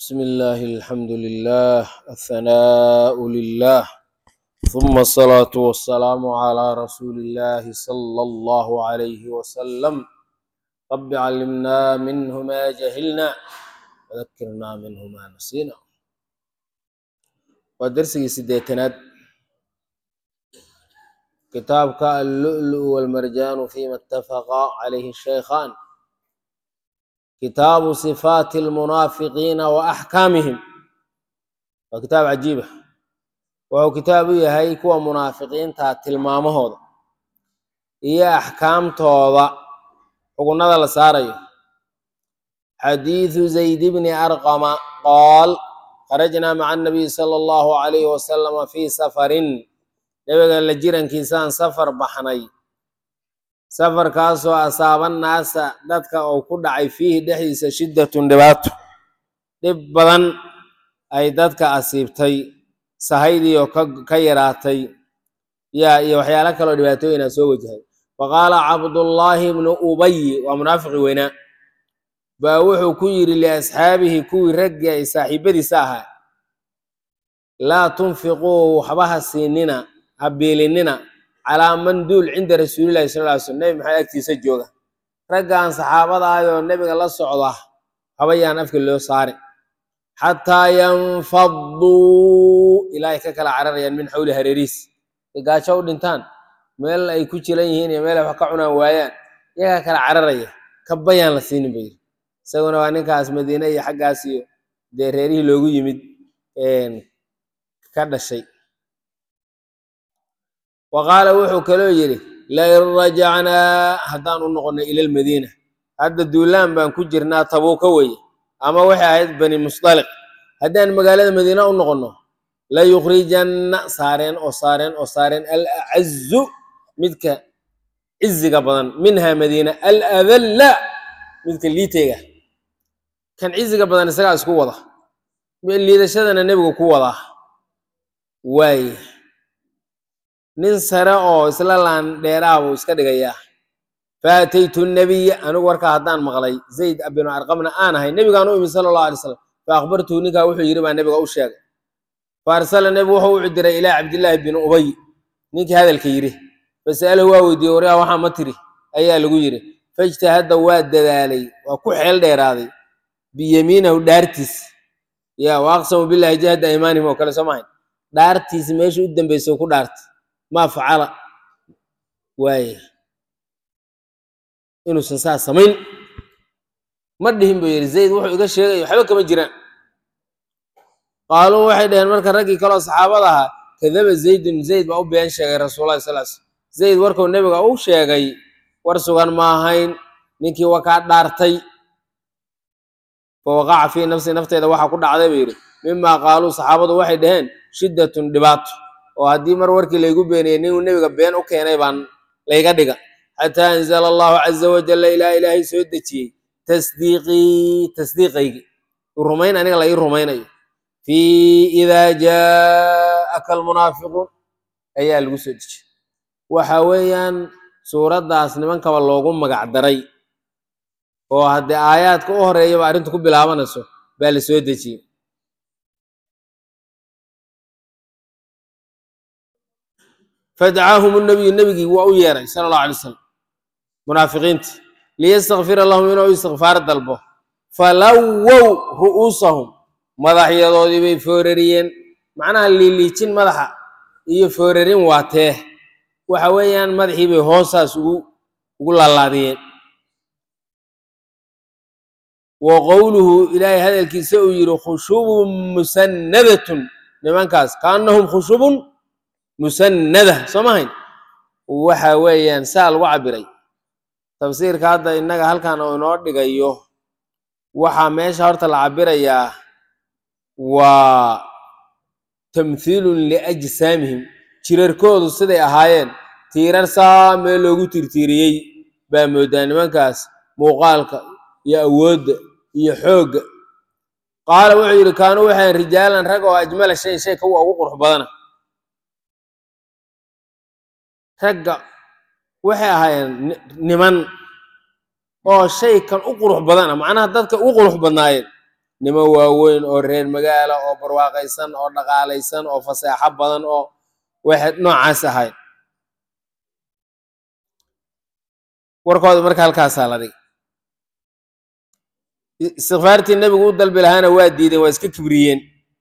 بسم الله الحمد لله الثناء لله ثم الصلاة والسلام على رسول الله صلى الله عليه وسلم رب علمنا منه ما جهلنا وذكرنا منه ما نسينا ودرسي سديتناد كتابك اللؤلؤ والمرجان فيما اتفق عليه الشيخان كتاب صفات المنافقين وأحكامهم وكتاب عجيبة وهو كتاب يهي كوا منافقين تلمامهودا إيا أحكام توضا وقلنا ذا لساري حديث زيد بن أرقم قال خرجنا مع النبي صلى الله عليه وسلم في سفر نبغى لجيران كيسان سفر بحني سفر كاسو أصاب الناس دتك أو كدعي فيه دحيس شدة دبات دبضن أي دتك أصيبتي سهيدي وكيراتي يا وحيالك لو دباتو إنا سوجهي فقال عبد الله بن أبي ومنافق ونا باوحو كير لأصحابه كوي رجع صاحبتي ساها لا تنفقوا حبها السنين هبيلننا على من دول عند رسول الله صلى الله عليه وسلم نبي محي أكتيسا جوغا رجعان صحابة آيو النبي الله الصعودة هبيان أفك اللي صاري حتى ينفضوا إلهي كلا عرريا من حول هريريس قاشوا دنتان ميل أي كوشي ليهين يميل فقعنا ويان يكا كلا عرريا كبيان لسين بير سيقولنا وانكاس مدينة حق آسيو دي ريريه لوغو يمد كذا الشيء وقال وحو كلو يري لئن رجعنا هدان نقلنا الى المدينه هذا الدولان بان كجرنا تبوك وي اما وحي عيد بني مصطلق هدان مقالة المدينه نقلنا لا يخرجن صارين الاعز مدك عزك بدن منها مدينه الاذل مدك ليتيغا كان عزك بدن اسغا اسكو ودا ليدشدنا نبيغو كو ودا واي nin sare oo isla laan dheeraabo iska dhigaya faataytu nabiy anu warka hadaan maqlay zayd ibn arqamna aan ahay nabiga anu sallallahu alayhi wasallam fa akhbartu ninka wuxuu yiri baa nabiga u sheegay farsala nabiga wuxuu u diray ila abdullah ibn ubay ninka hadalka yiri fasalahu waa weydiiyay waraa waxa ma tiri ayaa lagu yiri fajtahada waa dadaalay waa ku xeel dheeraaday biyamiinahu daartis ya waqsamu billahi jahda iimaanihi oo kala samayn daartis meesha u dambeysay ku dhaartay ما فعل واي إنه سنسا سمين مدهم بير زيد وحو إيقا شيئا يحبك كما جيران قالوا واحد هنمارك الرقي كلا صحابة لها كذب زيد بأو بيان شيئا رسول الله صلى الله عليه وسلم زيد وركو النبي أو شيئا ورسوغان ماهين نيكي وكاد دارتي فوقع في نفسي إذا وحا كنا عذابيري مما قالوا صحابة واحد هن شدة دبات وهدي مرورك اللي يقول بيني النبي بين أوكي نيبان لا يقدق حتى أنزل الله عز وجل إلى إلهي سودتي تصديقي الرومين أنا لا الرومين في إذا جاءك المنافقون أي الجسدش وحويا سورة داس نمن كواللوغم مقعدري وهدي آيات كأخرى يبقى أنتم بالعمانسو بالسودتي فدعاهم النبي وأويرا صلى الله عليه وسلم منافقين ليستغفر الله منه ويستغفار الدلبه فلووا رؤوسهم مدحيا دودي بفوررين معناها اللي تشين مدحا iyo foorerin waatee waxa weeyaan madaxii bay hoosaas ugu laalaadeen wa qawluhu ilaahi hadalkiisa uu yiri khushubun musannadatun nimankaas kaanahum khushubun مسندة سمعين وحويان سال وعبري تفسير كذا إنك هل كان ونور دقيقه وحماش هرت العبري وتمثيل لأجسامهم تيركود الصدق هاين تيرر ساملوجو تيرتيري بمدان منكاس مقالك يأود يحوج قال وعير كانوا وحين رجالا رجعوا أجمل شيء هو وقرح بدنا ragga waxay ahaayeen niman oo shay kan u qurux badan macnaha dadka u qurux badnaayeen nimo waaweyn oo reer magaala oo barwaaqaysan oo dhaqaalaysan oo faseexo badan oo waxay noocaas ahayd warkooda marka halkaasaa la dhigay istikfaartii nebigu u dalbi lahaana waa diideen waa iska kibriyeen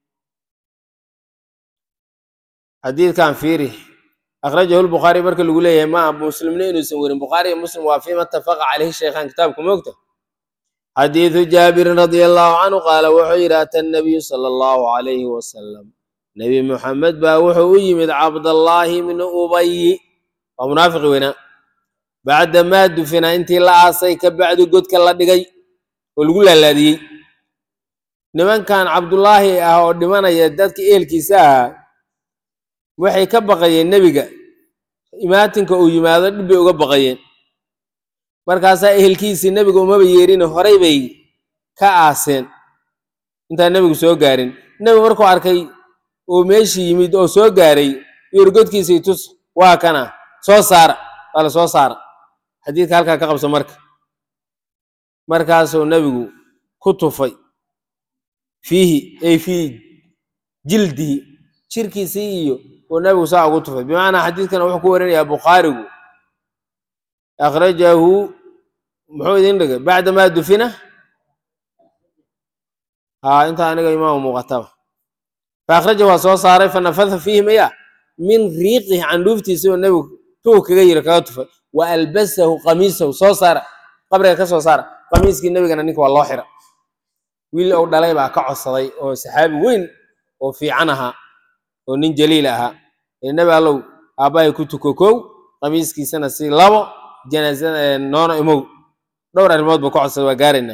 xadiidkan fiiri akhrajahu lbukhaari marka lagu leeyahay maaha muslimna inuusan werin bukhaari iyo muslim waa fiima ittafaqa caleyhi shaykhaan kitaabka moogta xadiidu jaabirin radia allahu canhu qaala wuxuu yidhi ata nabiyu sala allahu calayhi wasalam nebi muxamed baa wuxuu u yimid cabdallaahi ibni ubayi waa munaafiqi weynaa bacda maa dufina intii la aasay ka bacdi godka la dhigay oo lagu laalaadiyey nimankan cabdullaahi ah oo dhimanaya dadka ehelkiisa ahaa waxay ka baqayeen nebiga imaatinka uu yimaado dhib bay uga baqayeen markaasaa ehelkiisii nebiga umaba yeerine horay bay ka aaseen intaan nebigu soo gaarin nebigu markuu arkay uu meeshii yimid oo soo gaaray yorgodkiisii tus waa kana soo saara waa la soo saara xadiidka halkaa ka qabso markaasuu nebigu ku tufay fiihi ay fii jildihi jirkiisii iyo uu nebigu saa ugu tufay bimacnaa xadiidkan wuxuu ku warinayaa bukhaarigu akhrajahu muxuu idin dhigay bacda maa dufina inta aniga imaamu muuqataba fa akhrajahu waa soo saaray fa nafatha fiihi maya min riiqihi candhuuftiisi oo nebigu tuu kaga yiri kaga tufay wa albasahu qamiisahu soo saara qabriga ka soo saara qamiiskii nebigana ninka waa loo xira wiil ou dhalay baa ka codsaday oo saxaabi weyn oo fiican ahaa oo nin jaliil ahaa nebi allow aabbahay ku tuko kow qamiiskiisana si labo janaasada noona imow dhowr arrimood buu ka codsaday waa gaaraynaa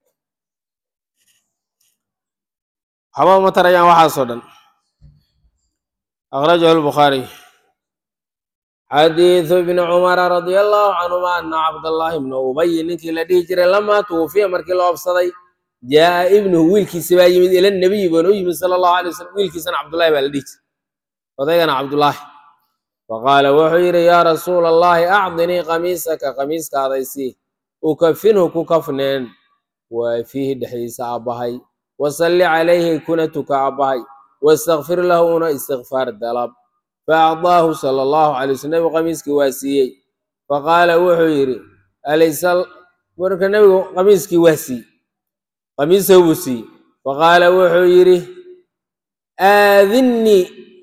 waxba ma tarayaan waxaasoo dhan akhrajahu lbukhaari xadiidu ibni cumara radia allahu canhuma ana cabdallaahi ibna ubayi ninkii la dhihi jiray lamaa tuwufiya markii la obsaday jaa ibnuhu wiilkiisi baa yimid ila nabiyi baana u yimid sala allahu alay wasalam wiilkiisana cabdullahi baa la dhihi jiray odaygana cabdullaahi faqaala wuxuu yidhi yaa rasuula allahi acdinii qamiisaka qamiiskaadaysii ukafinhu ku kafneen waa fiihi dhexdiisa aabbahay wasalli calayhi kuna tuka aabbahay wastakfir lahu una istikfaar dalab faacdaahu sala allahu calay waslm nebigu qamiiskii waa siiyey faqaala wuxuu yidhi alaysa marka nebigu qamiiskii waa siiyey qamiisahu buu siiyey faqaala wuxuu yidhi aadinnii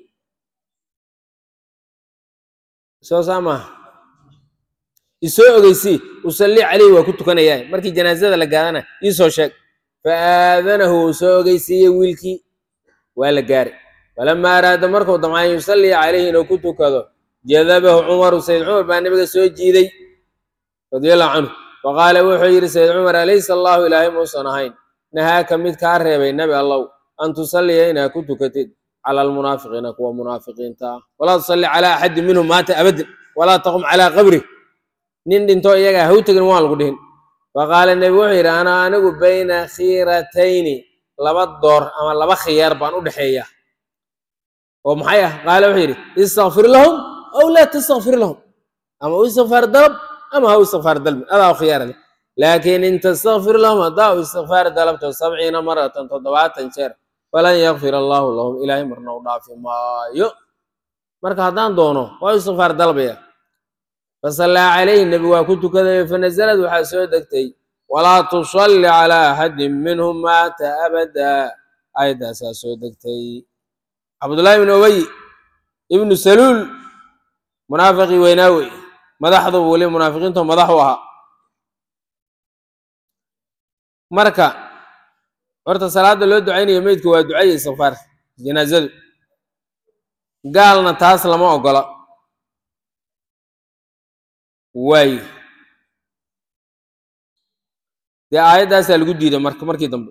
soo saamaha isoo ogeysii usallii calayhi waa ku tukanayaa markii janaasada la gaadana iisoo sheeg fa aadanahu uu soo ogeysiiyey wiilkii waa la gaaray falamaa araada markuu damcay yusallii calayhi inuu ku tukado jadabahu cumaru sayd cumar baa nabiga soo jiiday radiallahu canhu faqaala wuxuu yidhi sayd cumar alaysa allahu ilaahay muusan ahayn nahaaka mid kaa reebay nebi allow an tusalliya inaa ku tukatid cala almunaafiqiina kuwa munaafiqiinta ah walaa tusalli calaa axadin minhum maata abadan walaa taqum calaa qabrih nin dhinto iyaga ha u tegin waan lagu dhihin faqaala nebi wuxuu yidhi ana anigu bayna khiiratayni laba door ama laba khiyaar baan u dhexeeya oo maxay ah qaala wuxuu yidhi istakfir lahum aw laa tastakfir lahum ama u istikfaar dalab ama ha u istikfaar dalbin adaa u khiyaara leh laakiin in tastakfir lahum haddaa u istikfaar dalabto 70 maratan 70 jeer falan yakfir allaahu lahum ilaahay marna u dhaafi maayo marka haddaan doono waa u istikfaar dalbaya fasallaa calayhi nebi waa ku tukaday fanazalad waxaa soo degtay walaa tusalli calaa axadin minhum maata abadaa aayadaasaa soo degtay cabdullaahi ibnu ubay ibnu saluul munaafiqii weynaa wey madaxdu weli munaafiqiinto madax u ahaa marka horta salaada loo ducaynayo meydka waa ducaya istikfaar janaazadu gaalna taas lama ogola waaye dee aayaddaasaa lagu diiday markii dambe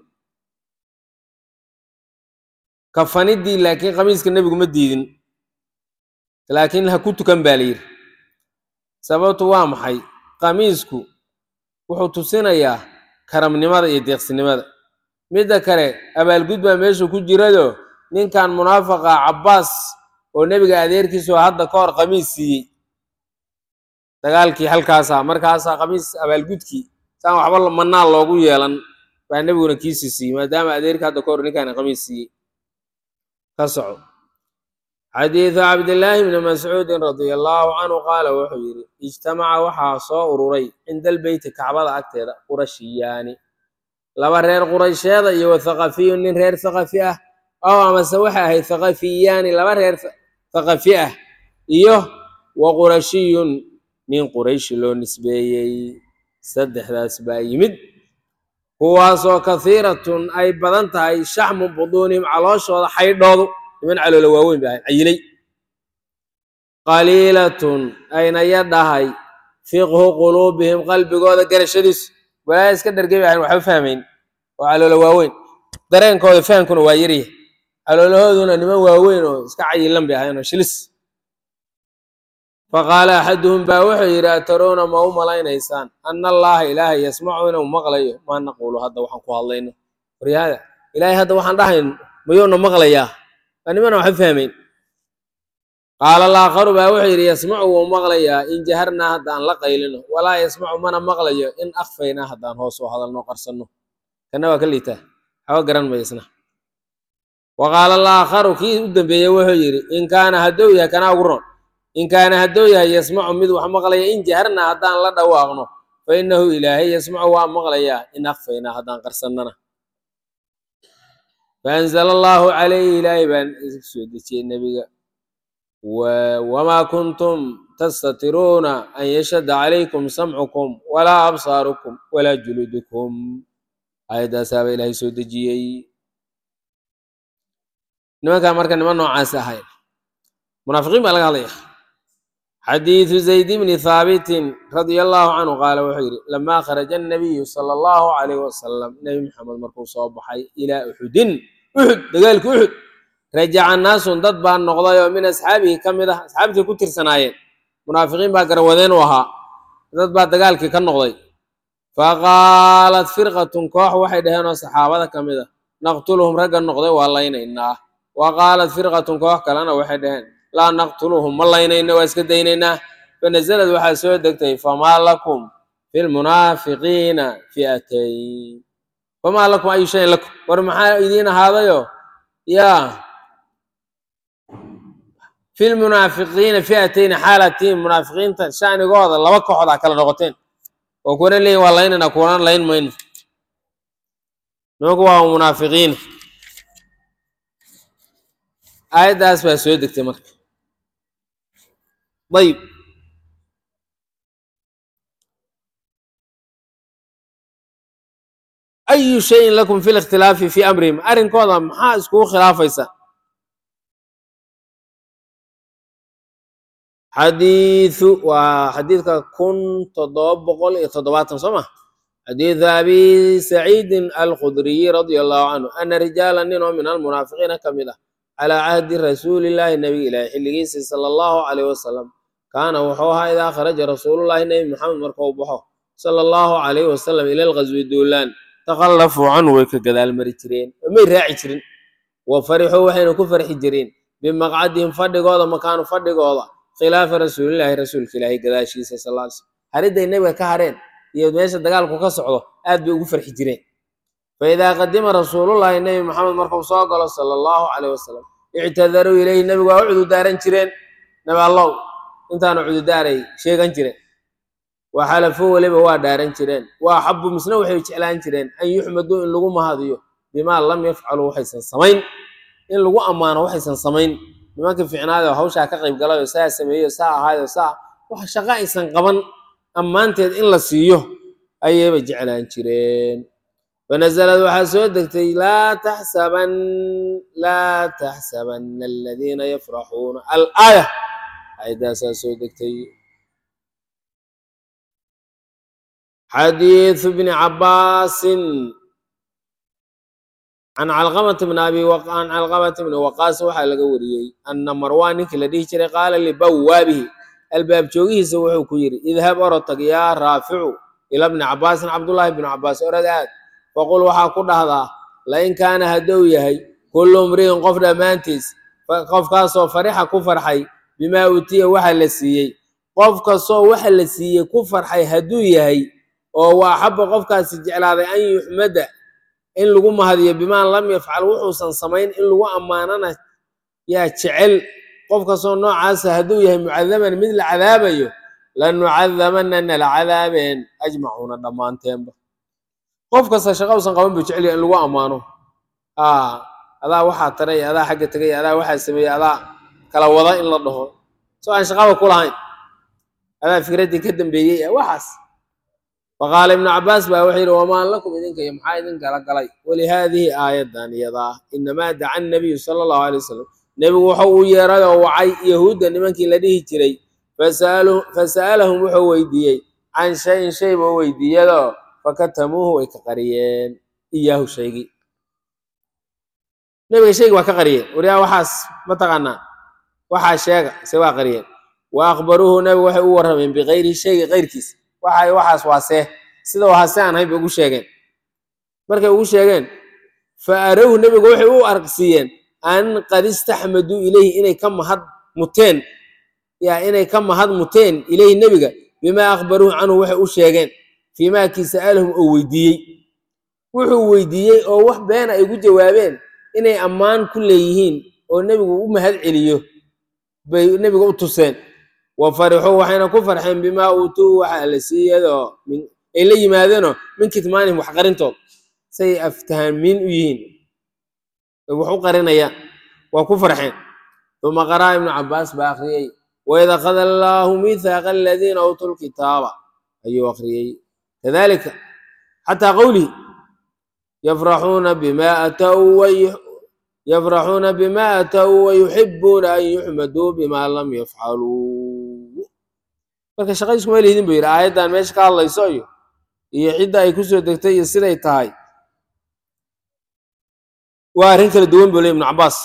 kafanidii laakiin qamiiska nebigu ma diidin laakiin ha ku tukan baa la yidhi sababtu waa maxay qamiisku wuxuu tusinayaa karamnimada iyo deeqsinimada midda kale abaalgud baa meeshu ku jirado ninkan munaafaqa cabbaas oo nebiga adeerkiisoo hadda ka hor qamiis siiyey dagaalkii halkaasaa markaasaa qamiis abaalgudkii saan waxba mannaa loogu yeelan baa nebiguna kiisii siiyey maadaama adeerka hadda ka hor ninkaana qamiis siiyey ka soco xadiidu cabdillaahi bni mascuudin radia allaahu canhu qaala wuxuu yidhi ijtamaca waxaa soo ururay cinda albeyti kacbada agteeda qurashiyaani laba reer quraysheeda iyo wa thaqafiyun nin reer thaqafi ah ow amase waxay ahayd thaqafiyaani laba reer thaqafi ah iyo wa qurashiyun nin qurayshi loo nisbeeyey saddexdaas baa yimid kuwaasoo kahiiratun ay badan tahay shaxmu buduunihim calooshooda xaydhoodu niman caloola waaweyn ba ahayd cayilay qaliilatun ayna yadhahay fiqhu quluubihim qalbigooda garashadiisu walaa iska dhargay bay ahayn waxba fahmayn oo caloola waaweyn dareenkooda fahamkuna waa yaryahay caloolahooduna niman waaweyn oo iska cayilan bay ahayn oo shilis faqaala axaduhum baa wuxuu yidhi ataruuna ma u malaynaysaan ana allaha ilaahay yasmacu inuu maqlayo maa naquulu hadda waxaan ku hadlayno waryaada ilaahay hadda waxaan dhahayn mayuuna maqlayaa waa nimana waxba fahmayn qaala alaakharu baa wuxuu yidhi yasmacu wuu maqlayaa in jaharnaa haddaan la qaylino walaa yasmacu mana maqlayo in akfaynaa haddaan hoos u hadalno qarsanno kana waa ka liitaa waxba garan maysna wa qaala alaakharu kii u dambeeyey wuxuu yidhi in kaana hadduu yahay kanaa ugu roon in kaana hadduu yahay yasmacu mid wax maqlaya in jaharnaa haddaan la dhawaaqno fa innahu ilaahay yasmacu waa maqlayaa in akfaynaa haddaan qarsannana faanzala allaahu calayhi ilaahay baan soo dejiyey nebiga wamaa kuntum tastatiruuna an yashhada calaykum samcukum walaa absaarukum walaa juluudukum aayadaasaaba ilaahay soo dejiyey nimankaa marka niman noocaas ahayn munaafiqiin baa laga hadlaya xadiidu zayd bni haabitin radia allaahu canhu qaala wuxuu yidhi lamaa kharaja annabiyu sala allahu calayh wasalam nebi maxamed markuu soo baxay ilaa uxudin uxud dagaalki uxud rajaca naasun dad baa noqday oo min asxaabihi ka mid ah asxaabtii ku tirsanaayeen munaafiqiin baa garwadeen u ahaa dad baa dagaalkii ka noqday faqaalat firqatun koox waxay dhaheen oo saxaabada ka mid ah naqtuluhum ragga noqday waa laynaynaa wa qaalat firqatun koox kalena waxay dhaheen laa naqtuluhum ma laynayno waa iska daynaynaa fanazalad waxaa soo degtay famaa lakum fi lmunaafiqiina fi'atayn famaa lakum ayu shayin lakum war maxaa idiin ahaadayo yaa fi lmunaafiqiina fi'atayni xaalatiin munaafiqiinta shanigooda laba kooxood a kala noqoteen oo kuwana leeyihin waa laynayna kuwana layn mayno nimanku waa munaafiqiin aayaddaas baa soo degtay marka ayib ayu shayin lakum fi likhtilaafi fi amrihim arrinkooda maxaa iskugu khilaafaysa xadiidu waa xadiidka 1770 soo ma xadiidu abi saciidin alkhudriyi radia allahu canhu ana rijaala nin oo min almunaafiqiina ka mid ah calaa cahdi rasuulillaahi nabiga ilaahi xilligiisii sala allahu calayh wasalam kaana wuxuu ahaa idaa kharaja rasuulullaahi nebi maxamed markuu baxo sala allahu calayh wasalam ila alghaswi duulaan takhallafuu canhu way ka gadaal mari jireen may raaci jirin wa farixuu waxayna ku farxi jireen bimaqcadihim fadhigooda makaanu fadhigooda khilaafa rasuulillaahi rasuulka ilaahi gadaashiisa sal alla alay slam haridday nebiga ka hareen iyo meesha dagaalku ka socdo aad bay ugu farxi jireen faidaa qadima rasuulullaahi nebi maxamed markuu soo galo sala allahu calayh wasalam ictadaruu ilayhi nebigu waa u cududaaran jireen nabi allow intaanu cududaaray sheegan jireen waa xalafuu weliba waa dhaaran jireen waa xabu misna waxay jeclaan jireen an yuxmaduu in lagu mahadiyo bimaa lam yafcaluu waxaysan samayn in lagu ammaano waxaysan samayn nimankii ficnaada oo hawshaa ka qayb galayo saa sameeyo saa ahaayo saa wax shaqo aysan qaban ammaanteed in la siiyo ayayba jeclaan jireen fanazalad waxaa soo degtay laa taxsabanna aladiina yafraxuuna alaaya aayadaasaa soo degtay xadiidu bni cabaasin can calqamata bni waqaas waxaa laga wariyey ana marwaan ninkii la dhihi jiray qaala libawaabihi albaab joogihiisa wuxuu ku yidhi idhab orotag yaa raaficu ila bni cabaasin cabdullaahi bnu cabaas orad aad faqul waxaa ku dhahdaa lain kaana hadduu yahay kullu mri'in qof dhammaantiis qofkaasoo farixa ku farxay bimaa utiya waxa la siiyey qof kastoo waxa la siiyey ku farxay hadduu yahay oo waa xabba qofkaasi jeclaaday an yuxmada in lagu mahadiyo bimaa lam yafcal wuxuusan samayn in lagu ammaanana yaa jecel qof kastoo noocaasa hadduu yahay mucadaban mid la cadaabayo lanucadamanana la cadaabeen ajmacuuna dhammaanteenba qof kasta shaqa usan qaban buu jecel yahay in lagu ammaano adaa waxaa taray adaa xagga tegay adaa waxaa sameeyey adaa kala wada in la dhaho soo aan shaqaba ku lahayn adaa fikraddii ka dambeeyey waxaas faqaala ibnu cabaas baa wuxuu yidhi wamaa lakum idinka iyo maxaa idin kala galay walihaadihi aayadan iyadaa inamaa daca nabiyu sala allahu alay wasalam nebigu wuxuu u yeeray oo wacay yahuudda nimankii la dhihi jiray fasa'alahum wuxuu weydiiyey can shayin shay buu weydiiyadoo fakatamuuhu way ka qariyeen iyaahu shaygii nebiga shaygii waa ka qariyeen waryaa waxaas ma taqaanaa waxaa sheega se waa qariyeen wa akhbaruuhu nebigu waxay u warrameen bikayri shaygi kayrkiis waxaas waa see sida waa see aan hayn bay ugu sheegeen markay ugu sheegeen fa arawhu nebigu waxay u argsiiyeen an qad istaxmaduu ilayhi inay ka mahad muteen ilayhi nebiga bimaa akhbaruuhu canhu waxay u sheegeen fiimaa kii sa'alahum oo weydiiyey wuxuu weydiiyey oo wax beena ay ugu jawaabeen inay ammaan ku leeyihiin oo nebigu u mahad celiyo bay nebiga u tuseen wa farixuu waxayna ku farxeen bimaa uutuu waxaa la siiyadoo ay la yimaadeenoo min kitmaanihim wax qarintood say aftahamiin u yihiin wax u qarinayaan waa ku farxeen uma qaraa ibnu cabaas baa akhriyey waid akhada allaahu miithaaqa aladiina uutuu lkitaaba ayuu akhriyey kadalika xataa qowlihi yafraxuuna bima ataw wayuxibuuna an yuxmaduu bima lam yafcaluu marka shaqadiisku ma lihidin buu yidhi aayaddan meesha ka hadlayso iyo cidda ay kusoo degtay iyo siday tahay waa arrin kala duwan buu le ibnu cabaas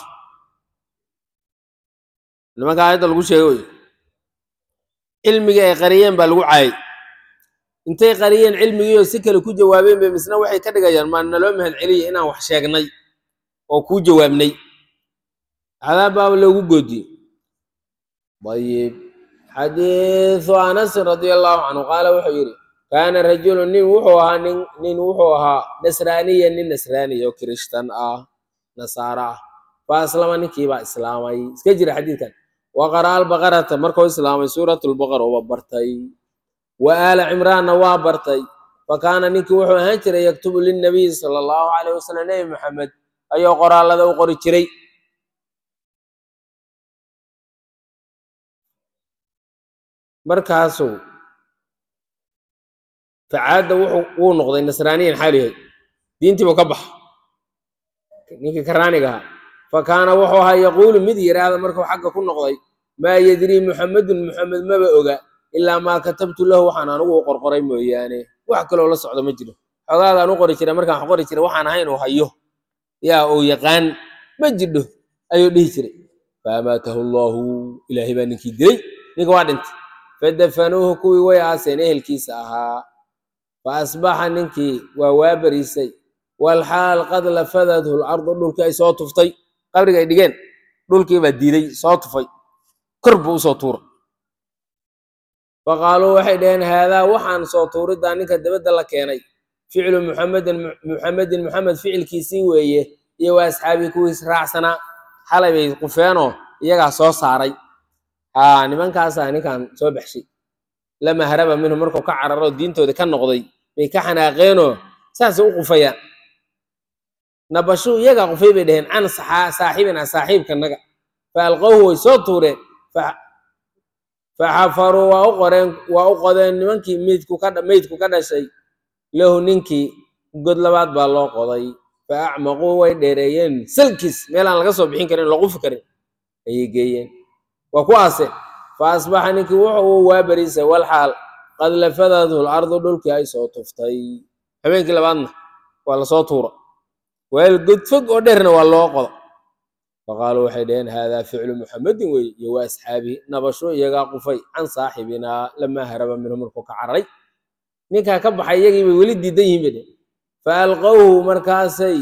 nimanka aayadda lagu sheegay cilmigii ay qariyeen baa lagu caayay intay qariyeen cilmigiioo si kale ku jawaabeen bay misna waxay ka dhigayaan maa naloo mahad celiya inaan wax sheegnay oo kuu jawaabnay cadaab baaba loogu goodiyey ayib xadiiثu anas radia allahu canhu qaala wuxuu yidhi kaana rajulu nin wuxuu ahaa nasraaniya nin nasraaniya oo kirishtan ah nasaara ah fa aslama ninkiibaa islaamay iska jira xadiidkan wa qara'a albaqarata markuu islaamay suurat lbaqara uba bartay wa aala cimraanna waa bartay fa kaana ninkii wuxuu ahaan jiray yaktubu lilnabiyi sala allahu calayh wasalam nebi maxamed ayuu qoraallada u qori jiray markaasuu facaadda wuu noqday nasraaniyan xaal yahay diintiibuu ka baxa ninkii karaaniga ahaa fa kaana wuxuu ahaa yaquulu mid yidhaahda markuu xagga ku noqday maa yadrii muxamedun muxamed maba oga ilaa maa katabtu lahu waxaan anigu u qorqoray mooyaane wax kaloo la socdo ma jiro xogaagaan u qori jiray markaan wax qori jiray waxaan ahayn uu hayo yaa uu yaqaan ma jidho ayuu dhihi jiray faamaatahu allaahu ilaahay baa ninkii dilay ninka waa dhintay fadafanuuhu kuwii way aaseen ehelkiisa ahaa fa asbaxa ninkii waa waabariisay walxaal qad lafadathu lardu dhulkii ay soo tuftay qabriga ay dhigeen dhulkii baa diiday soo tufay kor buu usoo tuura faqaaluu waxay dhaheen haadaa waxaan soo tuuriddaa ninka dabadda la keenay ficlu muxamedin muxamed ficilkiisii weeye iyo waa asxaabii kuwiis raacsanaa xalay bay qufeenoo iyagaa soo saaray nimankaasaa ninkan soo baxshay lama haraba minhu markuu ka cararo diintooda ka noqday bay ka xanaaqeenoo saasay u qufayaan nabashuu iyagaa qufay bay dhaheen can saaxibina saaxiibkanaga fa alqowhu way soo tuureen faxafaruu waa u qodeen nimankii meydku ka dhashay lahu ninkii god labaad baa loo qoday fa acmaquu way dheereeyeen salkiis meel aan laga soo bixin karin la qufi karin ayay geeyeen waa ku aaseen fa asbaxa ninkii wuxuu waabariisay walxaal qad lafadathu lardu dhulkii ay soo tuftay habeenkii labaadna waa lasoo tuura weel god fog oo dheerna waa loo qoda faqaaluu waxay dhaheen haadaa ficlu muxamedin weye iyo waa asxaabihi nabasho iyagaa qufay can saaxibinaa lamaa haraba minhu markuu ka cararay ninkaa ka baxay iyagii bay weli diidan yihin bay dhehen fa alqowhu markaasay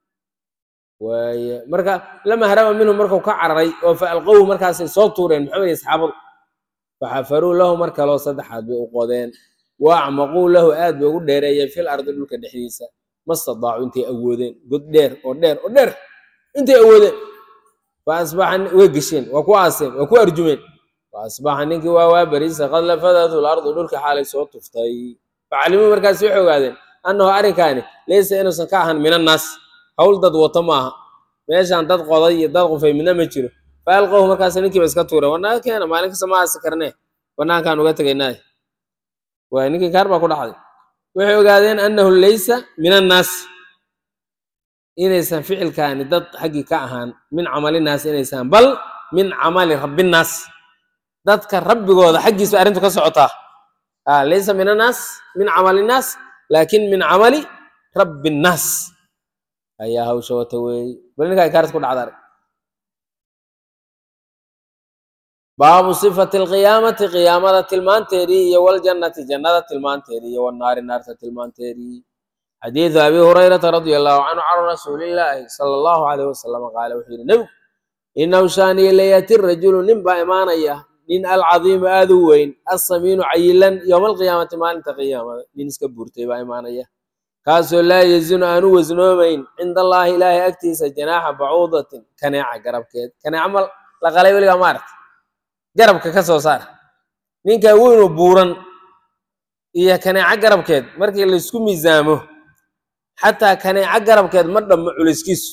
marka lamaa haraba minhu markuu ka cararay oo fa alqowhu markaasay soo tuureen maxamed iyo asxaabadu faxafaruu lahu mar kaloo saddexaad bay u qodeen wa acmaquu lahu aad bay ugu dheereeyeen fil ardi dhulka dhexdiisa ma istadaacuu intay awoodeen god dheer oo dheer oo dheer intay awoodeen fa asbaxa way gesheen waa ku aaseen waa ku arjumeen fa asbaxa ninkii waa bariisa qad lafadathu lardu dhulka xaalay soo tuftay facalimuu markaas waxay ogaadeen annahu arrinkaani laysa inuusan ka ahan min annaas hawl dad wato maaha meeshaan dad qoday iyo dad qufay midna ma jiro fa alqahu markaas ninkiiba iska tuureen warnaa keena maalin kasta ma aasi karnee banaankaan uga tegaynaaye waa ninkii kaar baa ku dhacday waxay ogaadeen annahu laysa min annaas inaysan ficilkaani dad xaggii ka ahaan min camalinaas inaysan bal min camali rabbinaas dadka rabbigooda xaggiisa arrintu ka socotaa laysa min annaas min camalinaas laakin min camali rabbinaas ayaa hawsha wata weeye bal ninkaa kaaris ku dhacda arag baabu sifati alqiyaamati qiyaamada tilmaanteedii iyo waljannati jannada tilmaanteedii iyo wannaari naarta tilmaanteedii xadiidu abi hurayrata radia allahu canhu can rasuulillaahi sala allahu calayh wasalam qaala wuxuu yidhi nebigu inahu shaaniya layati rajulu nin baa imaanaya nin alcadiimu aada u weyn assamiinu cayilan yowma alqiyaamati maalinta qiyaamada nin iska buurtay baa imaanaya kaasoo laa yazinu aanu wasnoomayn cinda allaahi ilaahay agtiisa janaaxa bacuudatin kaneeca garabkeed kaneeca ma la qalay weligaa maaragta garabka ka soo saar ninkaa weynoo buuran iyo kaneeco garabkeed markii laysku miisaamo xataa kaneeco garabkeed ma dhammo culayskiisu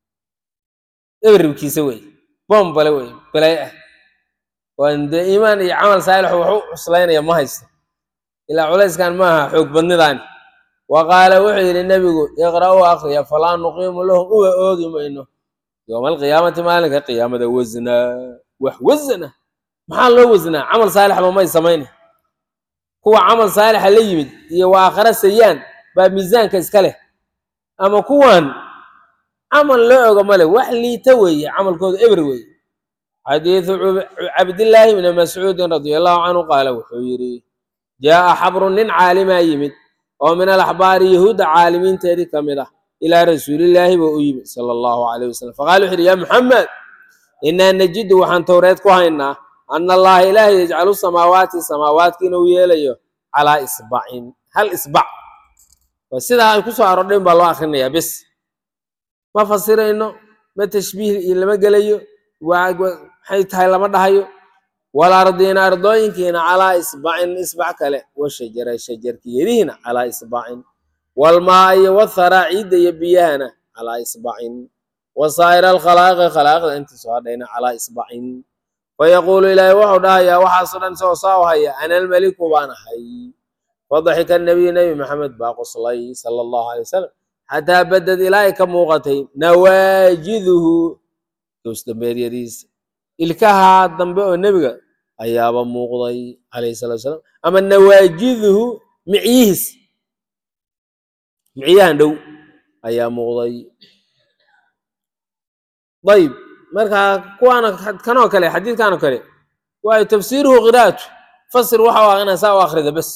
eberibkiisa wey bombale wey balay ah waan dee iimaan iyo camal saalixu waxu cuslaynaya ma haysto ilaa culayskan maaha xoog badnidaani wa qaala wuxuu yidhi nebigu iqra'uu akriya falaa nuqiimu lahum uga oogi mayno yowma alqiyaamati maalinka qiyaamada wasnaa wax wasna maxaa loo wasnaa camal saalixba may samayna kuwa camal saalixa la yimid iyo waa aakhara sayaan baa miisaanka iska leh ama kuwan camal loo oga male wax liita weeye camalkooda eber weeye xadiidu cabdillaahi bni mascuudin radia allahu canhu qaala wuxuu yidhi jaa'a xabrun nin caalimaa yimid oo min alaxbaari yahuudda caalimiinteedii ka mid ah ilaa rasuulillaahi buu u yimid sala allahu calayh wasalam faqala wuxu yidhi yaa muxamed inaa najidu waxaan towreed ku haynaa ana allaha ilaahay yajcalu samaawaati samaawaadka inuu yeelayo calaa isbacin hal isbac sidaa ay ku soo aroordhayn baa loo akrinayaa bes ma fasirayno ma tashbiih iyo lama gelayo maxay tahay lama dhahayo walardiina ardooyinkiina calaa isbacin isbac kale washajara shajarkiyadihiina calaa isbacin walmaa iyo watharaa ciidda iyo biyahana calaa isbacin wasaa'ira alkhalaaqi khalaaqda intii soo hadhayna calaa isbacin fayaquulu ilaahay wuxuu dhahayaa waxaasoo dhan isagoo saa u haya ana almeliku baan ahay fadaxika nabiyu nebi maxamed baa qoslay sala allahu alay wasalam xataa badad ilaa ay ka muuqatay nawaajiduhu goosdambeedyadiisa ilkaha dambe oo nebiga ayaaba muuqday calayhi salatu wasalaam ama nawaajiduhu micyihiis micyahan dhow ayaa muuqday ayb markaa kuwaana kanoo kale xadiidkanoo kale waayo tafsiiruhu qiraa'atu fasir waxa u aqrinaa saa u akhrida bes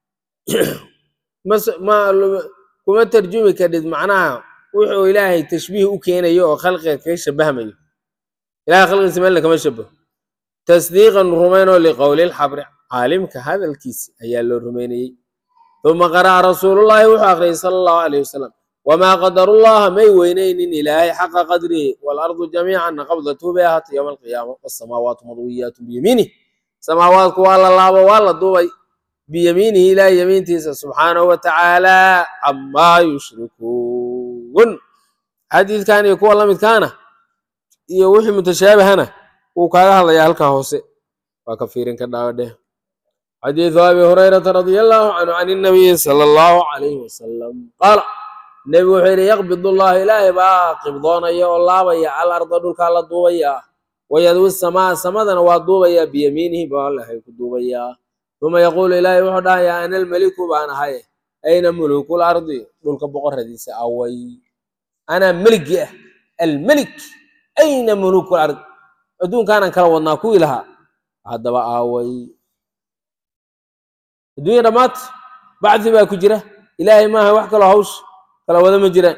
kuma tarjumi kadhid macnaha wuxuu ilaahay tashbiih u keenayo oo khalqiga kaga shabahmayo ilahay khalqigiisa meelna kama shabaho tasdiiqan rumaynoo liqowli lxabri caalimka hadalkiisa ayaa loo rumaynayey uma qara'a rasuulullaahi wuxuu akhriyay sala allahu alayh wasalam wamaa qadarullaha may weynaynin ilaahay xaqa qadrihi waalardu jamiican qabdatuhu bay ahaatay yowma alqiyaama wasamaawaatu madwiyaatun biyamiinih samaawaadku waa la laabo waa la duubay biyamiinihi ilaahay yamiintiisa subxaanahu watacaala camaa yushrikuun xadiidkan iyo kuwa la midkaana iyo wixii mutashaabihana wuu kaaga hadlayaa halkaa hoose waa ka fiirin ka dhaawadheh xadiidu abi hurayrata radia allahu canhu can inabiyi sala allahu calayhi wasalam qaala nebigu wuxuu yidhi yaqbid ullahu ilaahay baa qibdoonaya oo laabaya alarda dhulkaa la duubayaa wayadwi samaa samadana waa duubayaa biyamiinihi baa allahay ku duubayaa uma yaquulu ilaahay wuxuu dhahayaa ana almeliku baan ahay ayna mulukul ardi dhulka boqoradiisa away anaa meligi ah almelik ayna mulukul ardi adduunkaanan kala wadnaa kuwii lahaa haddaba aaway adduunya dhammaad bacdi baa ku jira ilaahay maaha wax kaloo hawsh kala wada ma jiraan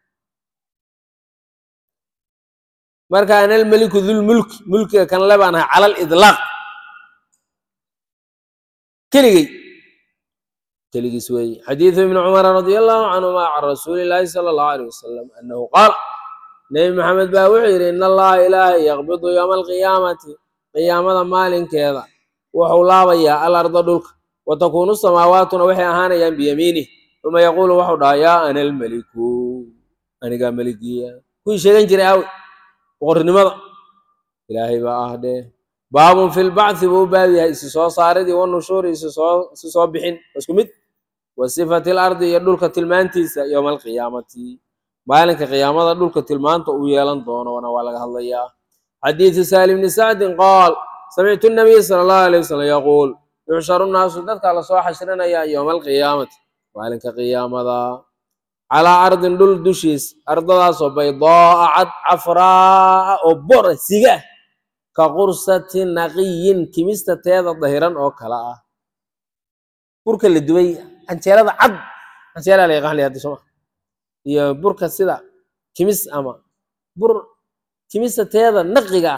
marka ana almeliku dulmulki mulkiga kan le baan ahay cala alidlaaq keligey كلي سوي حديث ابن عمر رضي الله عنهما عن رسول الله صلى الله عليه وسلم أنه قال نبي محمد باوعير إن الله إله يقبض يوم القيامة قيامة مال كذا وحولا ويا الأرض دلك وتكون السماوات وحي أهانا بيمينه ثم يقول وحدا يا أنا الملك أنا قام ملكية كل شيء جري أوي وقرن ماذا إلهي بأهده باب في البعث وباب يسوع صاردي والنشور يسوع بحين بس كمد وصفة الأرض يدلك تلمانتيس يوم القيامة مالك قيامة دلك تلمانت ويلان دون ونوالك الله يا حديث سالم بن سعد قال سمعت النبي صلى الله عليه وسلم يقول يحشر الناس ذلك على صواح حشرنا يا يوم القيامة مالك قيامة على أرض دل دشيس أرض بيضاء عفراء وبر سيجا كقرصة نقي كمست تيضا ظهرا أو كلا برك اللي دوي أنشيلا عد أنشيلا اللي يقال لي هذا شو يا برك السيدا كمس أما بر كمست تيضا نقيقة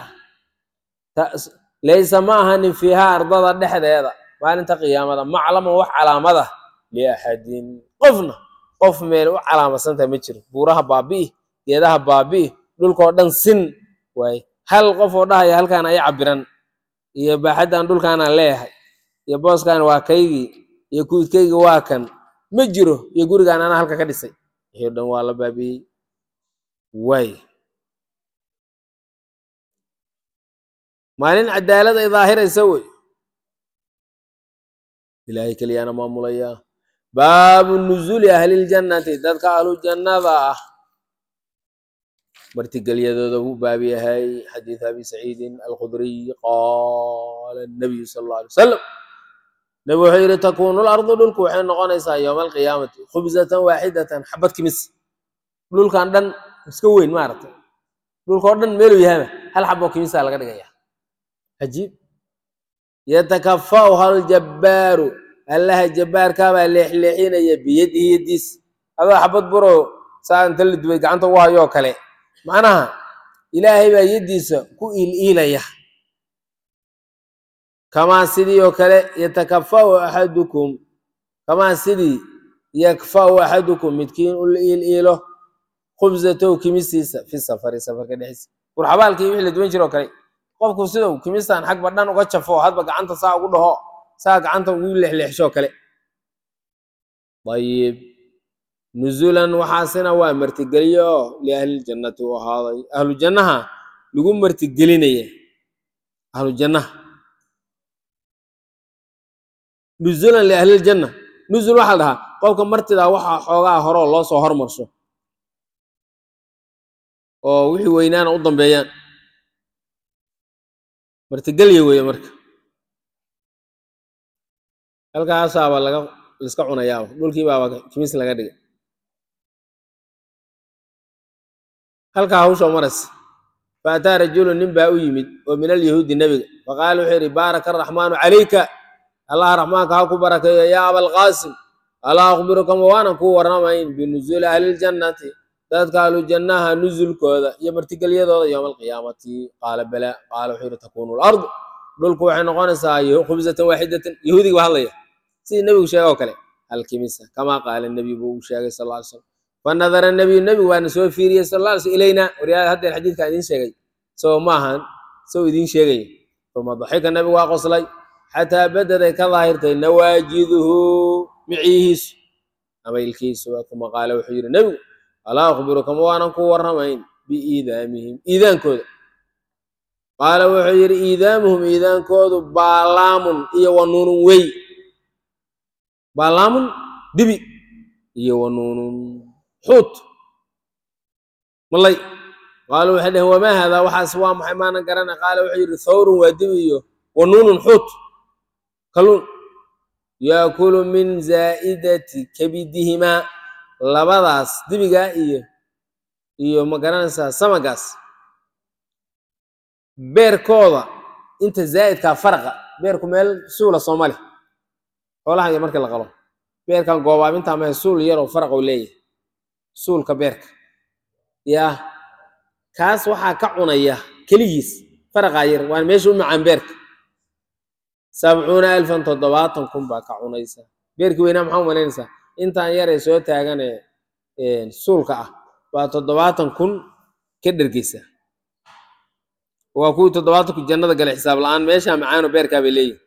ليس معها فيها أرض الدحد هذا ما أنت قيامة معلم وح علامة لأحد قفنا قف ميل وعلامة سنة متر بورها بابي يدها بابي دول كودن سن واي هل قف وده هل كان يعبرن يبقى حد دول كان ليه يبقى كان واكيجي يكون كيجي واكن مجره يقول كان أنا هل كديسي يهدن والله بابي واي مالين عدالة ظاهرة يسوي إلهي كلي أنا ما مليا باب النزول أهل الجنة ذاتك أهل الجنة برتقل يده بابي هاي حديث أبي سعيد الخدري قال النبي صلى الله عليه وسلم نبو حير تكون الأرض للك وحين غنيسا يوم القيامة خبزة واحدة حبت كمس للك عندن مسكوين مارت للك عندن ميلو يهمه هل حبوا كمسا لك دقيا عجيب يتكفأها الجبار الله الجبار كما لحين بيده يديس هذا حبط برو سان تلد وقعنته وهايو كله معناها إلهي بيديس كو إليه كما سيدي وكله يتكفأ أحدكم كما سيدي يكفأ أحدكم متكين إله خبزته كمسيس في السفر سفر كده حس والحبال كيف اللي دوين شرو كله qofku sidoo kimistan xaq badhan uga jafo hadba gacanta saa ugu dhaho saa gacanta ugu leexleexsho kale dayib nuzulan waxaasina waa martigeliyo li ahli jannati wa haaday ahlu jannaha lagu martigelinaya ahlu jannaha nuzulan li ahli janna nuzul waxa dhaha qofka martida waxa xoogaa hore loo soo hormarsho oo wixii weynaana u dambeeyaan martigelyo weeye marka halkaas baa laga iska cunayaa dhulkii baa kimis laga dhigay halka hawsha maras faata rajulun nin baa u yimid oo min al-yahuudi nabiga faqaal wuxuu yiri baraka arrahmaanu alayka allah rahmaanka ha ku barakeeyo ya abul qasim ala akhbirukum wa ana ku waramayn bi nuzul ahli al-jannati dadka ahlu jannaha nuzulkooda iyo martigelyadooda yawm al-qiyaamati qaala bala qaala wuxuu yiri takunu al-ard dhulku waxay noqonaysaa khubzatan waahidatan yahuudiga waa hadlaya si nabigu sheegay kale al-kimisa kama qaala nabigu uu sheegay sallallahu alayhi wasallam فنظر النبي وانا سو فيري صلى الله عليه وسلم الينا وريال هذا الحديث كان يدين شيغي سو ماهن سو يدين شيغي ثم ضحك النبي واقصلي حتى بدت كظاهرته نواجذه معيهس اما الكيس وكما قال وحير النبي الا اخبركم وانا كورمين بايذامهم اذان كود قال وحير ايذامهم اذان كود بالام اي ونون وي بالام دبي اي ونون حوت والله قالوا حده وما هذا وحسوا محمانا قرنا قال وحير ثور ودبي ونون حوت كلون ياكل من زائده كبدهما لبداس دبيغا iyo magaranaysa samagaas beerkooda inta zaidka farqa beerku meel suula Soomaali xoolaha marka la qalo beerkan goobaabinta ma suul yar oo farq u leeyahay suulka beerka ya kaas waxa ka cunaya kaligiis farqa yar waan meesha u macaan beerka 70000 toddobaatan kun baa ka cunaysa beerkii weynaa maxaa umalaynaysaa intaan yaree soo taagane suulka ah waa 70,000 ka dhergeysa waa kuwii 70,000 jannada gale xisaab la-aan meeshaa macaano beerkaa bay leeyihin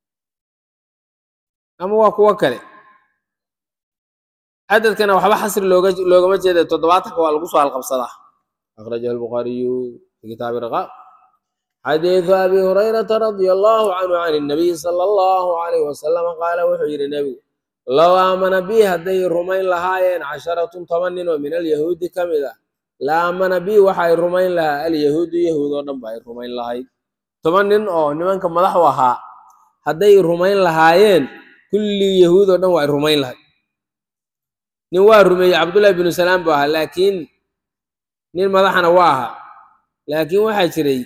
ama waa kuwo kale cadadkana waxba xasri loogama jeeda 70,000 waa lagu soo halqabsadaa akhrajahu albukhaariyu fi kitaabi riqaaq xadiidu abi hurayrata radia allahu canhu can الnabiy sala allahu alayh wasalam qaala wuxuu yidhi nebigu low aamana bi hadday rumayn lahaayeen 10 toban nin oo min alyahuudi ka mid ah la aamana bi waxay rumayn lahaa alyahuudu yahuud oo dhan ba ay rumayn lahayd 10 nin oo nimanka madax u ahaa hadday rumayn lahaayeen kulli yahuud oo dhan waa ay rumayn lahayd nin waa rumeeyey cabdullahi binu salaam buu ahaa laakiin nin madaxana waa ahaa laakiin waxaa jiray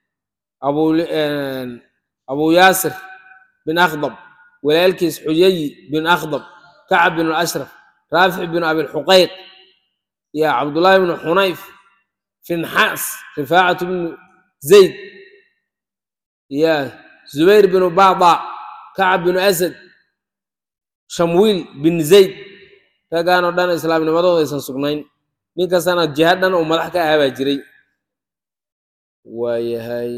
abu yaasir bin akhdab walaalkiis xuyayi bin akhdab kacab bin ashraf raafic bin abilxuqayq يا عبد الله بن حنيف فنحاس رفاعة بن زيد يا زبير بن بعضع كعب بن أسد شمويل بن زيد كانوا دان إسلام نمضوا يسن سقنين من كسنة جهاد دان ومدحك أبا جري ويهي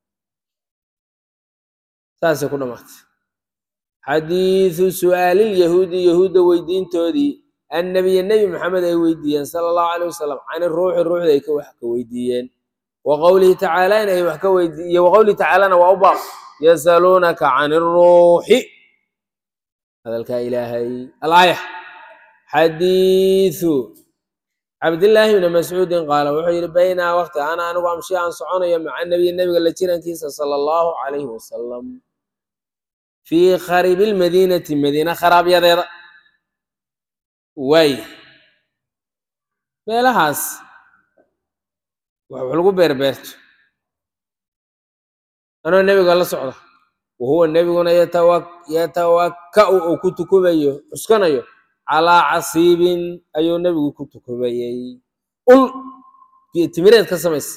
ساسي كنا مات حديث سؤال اليهود يهود ويدين تودي النبي محمد أي ويديان صلى الله عليه وسلم عن الروح ذيك وحكى ويديان وقوله تعالى أي وحكى ويديان وقوله تعالى وأبا يسألونك عن الروح هذا الكإلهي الآية حديث عبد الله بن مسعود قال وحير بين وقت أنا أمشي عن صعوني مع النبي قال لتيران كيسة صلى الله عليه وسلم في خرب المدينة خراب يدير way meelahaas wax lagu beerbeerto anoo nebiga la socda wahuwa nebiguna yatawakka uu ku tukubayo cuskanayo calaa casiibin ayuu nebigu ku tukubayay ul timireed ka samaysa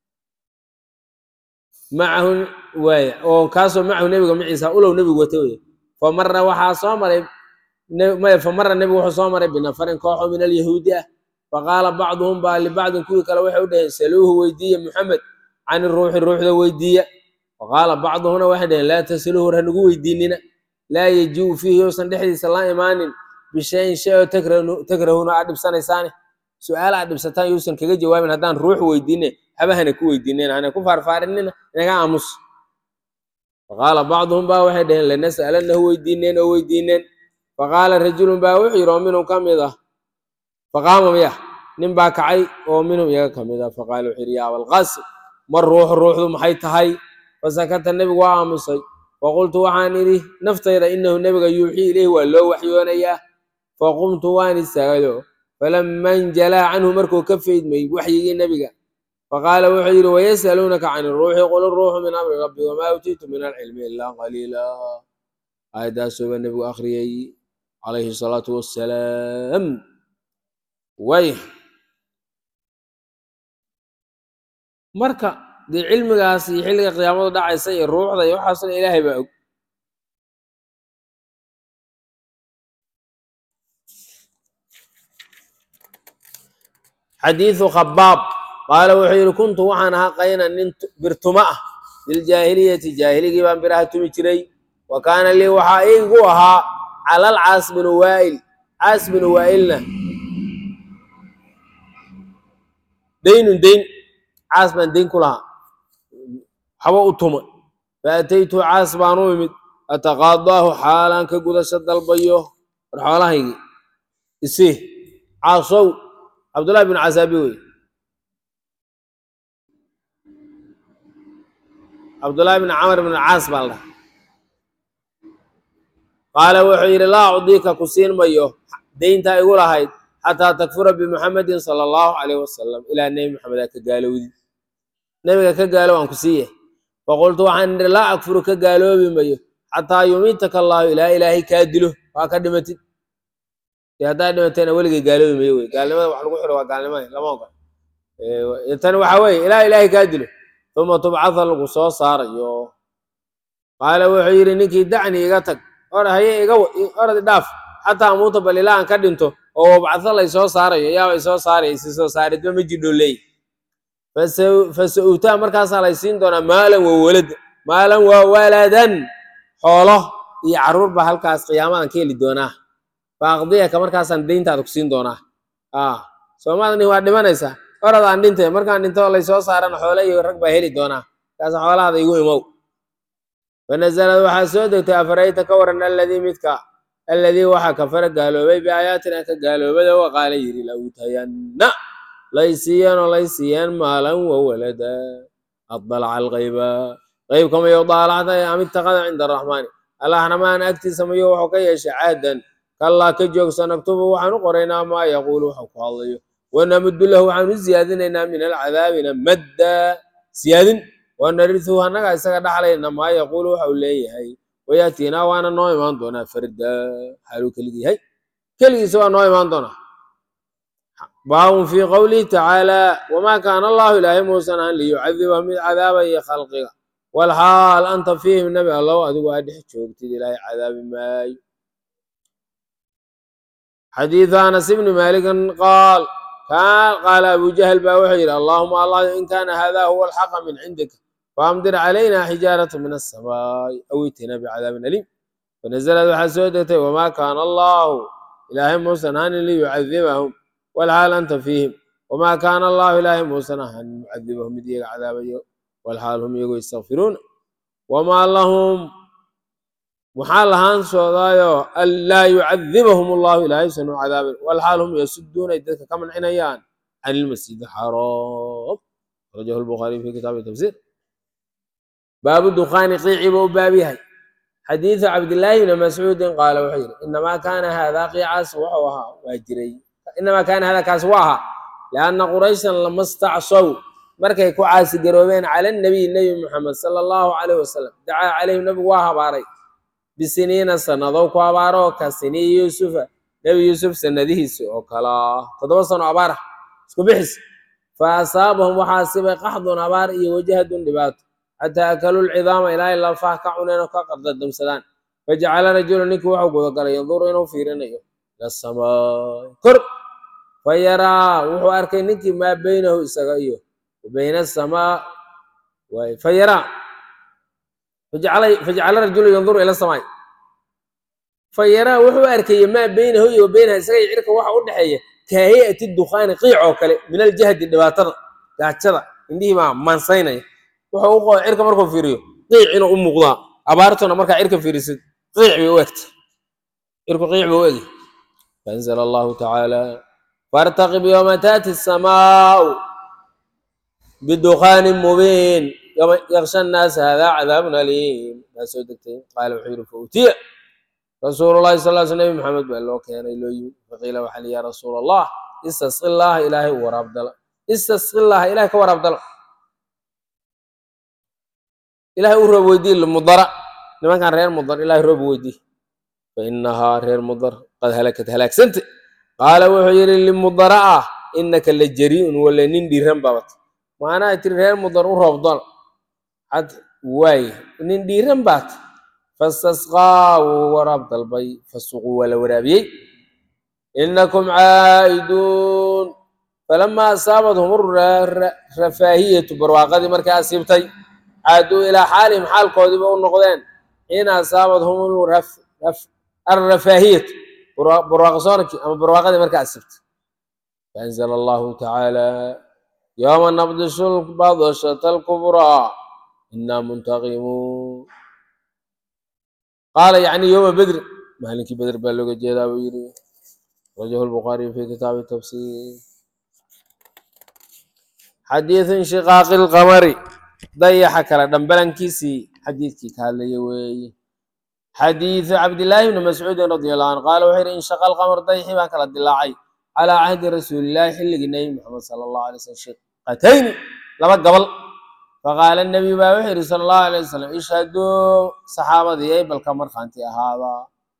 macahu waaya oo kaasoo macahu nebiga maciisa ulow nebigu wata weye famarna waxaa soo maray فمر النبي وحصو مر بنفر كوخ من اليهود فقال بعضهم لبعض كوي كلا waxay u dhahay saluhu weydiye محمد عن الروح ذا weydiye وقال بعضهم waxay dhahay لا تسلوه رنغو weydiinina لا يجو فيه يوسن dhexdiisa la imaanin bishayn shay takrahuna adibsanaysaan su'aal adibsataan yuusan kaga jawaabin hadaan ruux weydiine habahana ku weydiineen ana ku farfaarinina inaga aamus وقال بعضهم waxay dhahay lanas'alannahu weydiineen فقال رجل باوحي منهم كمذا فقام مياه نبا كعي ومنهم يا كمذا فقال وحير يا والقاسم ما الروح محي تهي فسكت النبي وامصي وقلت وحانيري نفترض انه النبي يوحي اليه ولو وحيون اياه فقمت واني ساله فلما انجلى عنه مركو كفيد مي وحي النبي فقال وحير ويسألونك عن الروح قل الروح من امر ربي وما اوتيت من العلم الا قليلا هذا سوى النبي اخري عليه الصلاة والسلام وي مركا دي علم قاسي حلق قيامه دعي سي الروح ذا يحصل إلهي بأك حديث خباب قال وحير كنت وحنا قينا برتماء للجاهلية جاهلية بان براها تمشري وكان لي وحائقها على العاص بن وائل عاص بن وائلنا دين عاص بن دين كلها حوا أتوما فأتيت عاص بن أتقاضاه حالا كقول شد البيو رحاله هي إسيه عاصو عبد الله بن عزابي عبد الله بن عمرو بن العاص بالله قال وحير لا أعطيك كسين ميو دينتا يقول هاي حتى تكفر بمحمد صلى الله عليه وسلم إلى النبي محمد كقالوا دي نبي كقالوا عن كسيه فقلت وحن لا أكفر كقالوا بميو حتى يميتك الله إلى إلهي كادله وأكدمت يا دادمتين ولقي قالوا بميو قال ما وحنا قحر وقال ما لا ما قال يتنوى حوي إلى إلهي كادله ثم تبعث القصاص صار يو قال وحير نكي دعني قتك ora haye iga oradi dhaaf xataa amuuta bal ilaa aan ka dhinto oo wabcatho laysoo saarayo yaaba isoo saaraya isi soo saaridba ma jidho leey fasauutaa markaasaa laysiin doonaa maalan waa waladan xoolo iyo carruur baa halkaas qiyaamadan ka heli doonaa faaqdiyaka markaasaan dayntaada ku siin doonaa soomaalini waa dhimanaysaa orad aan dhintay markaan dhinto laysoo saarana xoolo iyo rag baa heli doonaa kaas xoolahaada igu imow fanazalad waxaa soo degtay afarayta ka waran alladii waxa kafara gaaloobay biaayaatina ka gaaloobada wa qaala yidhi lautayanna laysiiyeen maalan wawalada adalaca alqayba qaybka mayo daalacday am ittakada cinda araxmaani allah raxmaan agtiisa mayo wuxuu ka yeeshay caadan kallaa ka joogsa naktubu waxaan u qoraynaa maa yaquulu waxuu ku hadlayo wanamuddu lahu waxaan u siyaadinaynaa min alcadaabina madda siyaadin wanariثuhu annaga isaga dhaxlayna maa yaquulu waxau leeyahay wayaatiinaa waana noo imaan doonaa farda xaaluu keligii yahay keligiisa waa noo imaan doonaa baabun fii qowlihi tacaala wamaa kaana allahu ilaahay muusan ahan liyucadibahum mid cadaabaya khalqiga walxaal anta fiihim nabi allow adigu aa dhex joogtid ilaahay cadaabi maayo xadiiثu anas ibni maalikin qaala abu jahl baa wuxuu yidhi allahuma allah in kaana hada huwa alxaqa min cindik faamdir calayna xijaarata min aلsamaa'i aw itina bicadaabin aliim fanazlad waxaa soo degtay wamaa kaana allahu ilaahay muusan ahanin liyucadibahum walxaal anta fiihim wamaa kaana allahu ilaahay muusan ahanin mucadibahum mid iyaga cadaabayo walxaal hum iyagu yastakfiruuna wamaa lahum maxaa lahaanshoodaayo an laa yucadibahum allahu ilaahay sanu cadaabin walxaal hum yasuduuna ay dadka ka mancinayaan can ilmasjid alxaraam akhrajahu lbukhaariy fi kitaabi tafsiir baabu dukhaani qiici buu u baab yahay xadiidu cabdillaahi bni mascuudin qaala wuxuu yidhi inamaa kaana haadaa qiicaas wuxuu ahaa waa jiray inamaa kaana haadaa kaas waa ahaa lianna qurayshan lama stacsow markay ku caasigaroobeen cala nabiy nebi muxamed sala allahu calayh wasalam dacaa calayhim nabigu waa habaaray bisiniina sannadow ku habaaroo ka sinii yuusufa nebi yuusuf sannadihiisi oo kalaa 7 sano abaar ah isku bixis fa asaabahum waxaa sibay qaxdun abaar iyo wajahadun dhibaato xataa akaluu lcidaama ilaahay lafaah ka cuneen oo ka qardadamsadaan fajacala rajulu ninkii waxuu gudagalay yanduru inuu fiirinayo ila samaa kor fa yaraa wuxuu arkay ninkii maa beynahu isaga iyo wa bayna asamaa fa yaraa fajacala rajulu yanduru ila samaai fa yaraa wuxuu arkaya maa beynahu iyo wa beynaha isaga iyo cirka waxa u dhexeeya kaahiyati dukhaani qiic oo kale min aljahdi dhibaatada gaajada indhihii baa mansaynaya wuxuu u qoo cirka markuu fiiriyo qiic inuu u muuqdaa abaartuna markaa cirka fiirisid qiic bay u egta cirku qiic buu u egi faanzala allahu tacaala fartaqib yowma taati asamaau bidukhaanin mubiin yaksha nnaasa hadaa cadaabun aliim baa soo degtay qaala wuxuu yidhi fautiya rasuulu llahi sal sl nabi maxamed baa loo keenay loo yimi faqiila waxaa li ya rasuul allah istasqi llaha ilaahay u waraabdala istasqi llaha ilahay ka waraabdala ilahay u roob weydii limudara nimankan reer mudar ilahay roob weydii fainahaa reer mudar qad halakad halaagsante qaala wuxuu yidhi limudara ah inaka la jari'un wala nin dhiiran babat maanaa tiri reer mudar u roob dal had waaye nin dhiiran baat fastasqaa wuu waraab dalbay fasuquu waa la waraabiyey inakum caa'iduun falamaa asaabathum rafaahiyatu barwaaqadii markay asiibtay caaduu ilaa xaalihim xaalkoodiiba u noqdeen xiina asaabathum alrafaahiyatu barwaaqsoonkii ama barwaaqadii markay asiibtay faanzala allahu tacaala yowma nabdishu lbadshata alkubraa inaa muntaqimuun qaala yacni yowma bedri maalinkii beder baa looga jeedaa buu yidhi akhrajahu lbukhaariyu fi kitaabi tafsiir xadiidu inshiqaaqi lqamari dayaxa kale dhambalankiisii xadiidkii ka hadlaya weeye xadiidu cabdillaahi bni mascuudin radi allahu canhu qaala wuxuu yidhi inshaqa alqamar dayaxii baa kala dilaacay calaa cahdi rasuulillaahi xilligii nebi maxamed sala allahu alay wasalam shiqatayni laba gabal faqaala nebiyu baa wuxuu yidhi sala allahu alay wasalam ishhaduu saxaabadii ay balka markhaanti ahaada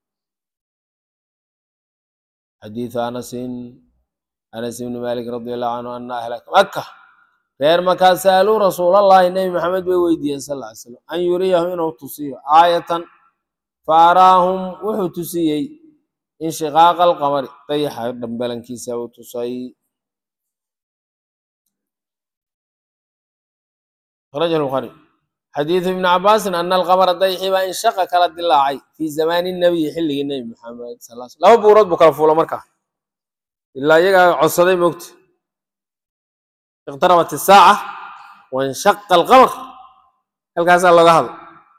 xadiidu anas ibni maalik radi allahu canhu ana ahla maka reer makaa sa'aluu rasuulallahi nebi maxamed bay weydiiyeen sal ly slam an yuriyahu inuu tusiyo aayatan faaraahum wuxuu tusiyey inshiqaaqa alqamari dayaxa dhambalankiisa uu tusay akhrajahu البخاري xadiiث ibn cabaasin ana alqamara dayxi baa inshaqa kala dilaacay fii zamaani nabiyi xilligii nebi maxamed sal l laba buurood buu kala fuula markaa ilaa iyagaa codsaday moogta iqtarabat isaaca wanshaqa alqamar halkaasaa looga hadla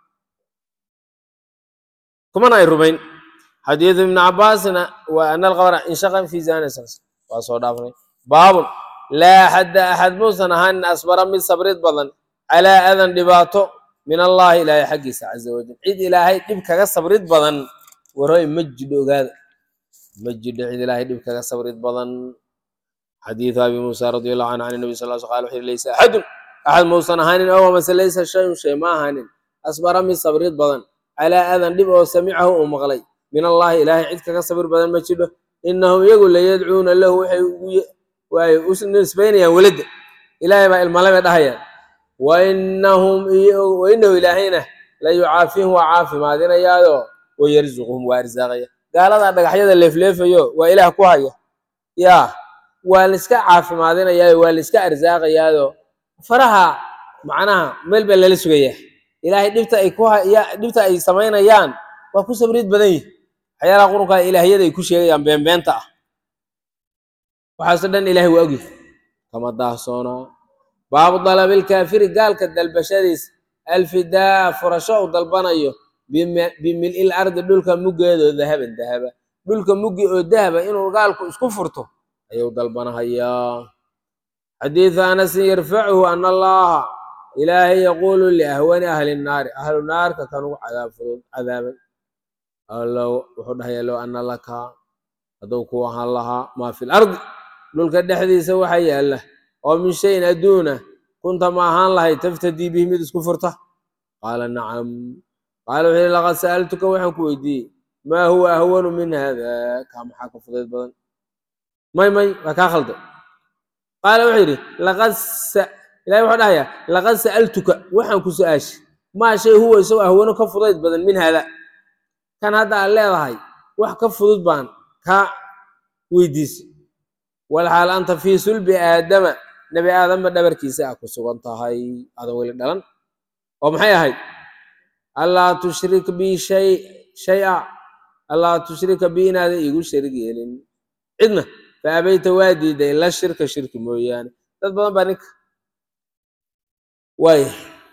kumana ay rumayn xadiiثu ibn cabaasina wa ana alqamara inshaqa fii zamaani waa soo dhaafnay baabun laa axadda axad muusan ahaanin asbara mid sabrid badan calaa adan dhibaato min allahi ilaahay xaggiisa caza wajal cid ilaahay dhib kaga sabrid badan waroy ma jidho ogaada ma jidho cid ilaahay dhib kaga sabrid badan xadiiثu abi muusa radi allahu canhu can nabi sal l qala wuxu yhi laysa axadun axad muusan ahaanin ow amase laysa shayun shay ma ahaanin asbara mid sabrid badan calaa adan dhib oo samicahu uu maqlay min allahi ilaahay cid kaga sabir badan ma jidho inahum iyagu layadcuuna lahu waxay u nisbaynayaan weladda ilaahay baa ilmale bay dhahayaan wainahu ilaahayna la yucaafihim waa caafimaadinayaayo wayarzuquhum waa arsaaqaya gaaladaa dhagaxyada leefleefayo waa ilaah ku haya yaa waa laiska caafimaadinayaayo waa laiska arsaaqayaado faraha macnaha meel baa lala sugayaa ilaahay dhibta ay samaynayaan waa ku sabrid badan yihi waxyaalaha qurunkaa ilaahyada ay ku sheegayaan beenbeenta ah waxaaso dhan ilahay waa ogi kama daahsoonaa baabu dalabilkaafiri gaalka dalbashadiis alfidaa furasho uu dalbanayo bimil'il ardi dhulka muggeedoo dahaban dahaba dhulka muggi oo dahaba inuu gaalku isku furto ayuu dalbanahayaa xadiiثu anasin yarfacuhu ana allaha ilaahay yaquulu liahwani ahli nnaari ahlu naarka kan ugu cadaab fudud cadaaban wuxuu dhahayaa low ana laka hadduu ku ahaan lahaa maa fi lardi dhulka dhexdiisa waxa yaalla oo min shayin adduuna kunta ma ahaan lahay taftadii bihi mid isku furta qaala nacam qaala wuxuu yihi laqad sa'altuka waxaan ku weydiiyey maa huwa ahwanu min hada kaa maxaa ka fudayd badan may waa kaa khalday qaala wuxuu yidhi ilahi wuxuu dhahayaa laqad sa'altuka waxaan ku su-aashay maa shay huwa isagoo ahwano ka fudayd badan min hada kan hadda aad leedahay wax ka fudud baan kaa weydiisay walxaal anta fii sulbi aadama nebi aadamba dhabarkiisa a ku sugan tahay aadan weli dhalan oo maxay ahayd allaa tushrik bi shaya allaa tushrika bi inaadan iigu sharig yeelin cidna fa abayta waa diiday ila shirka shirki mooyaane dad badan baa ninka waay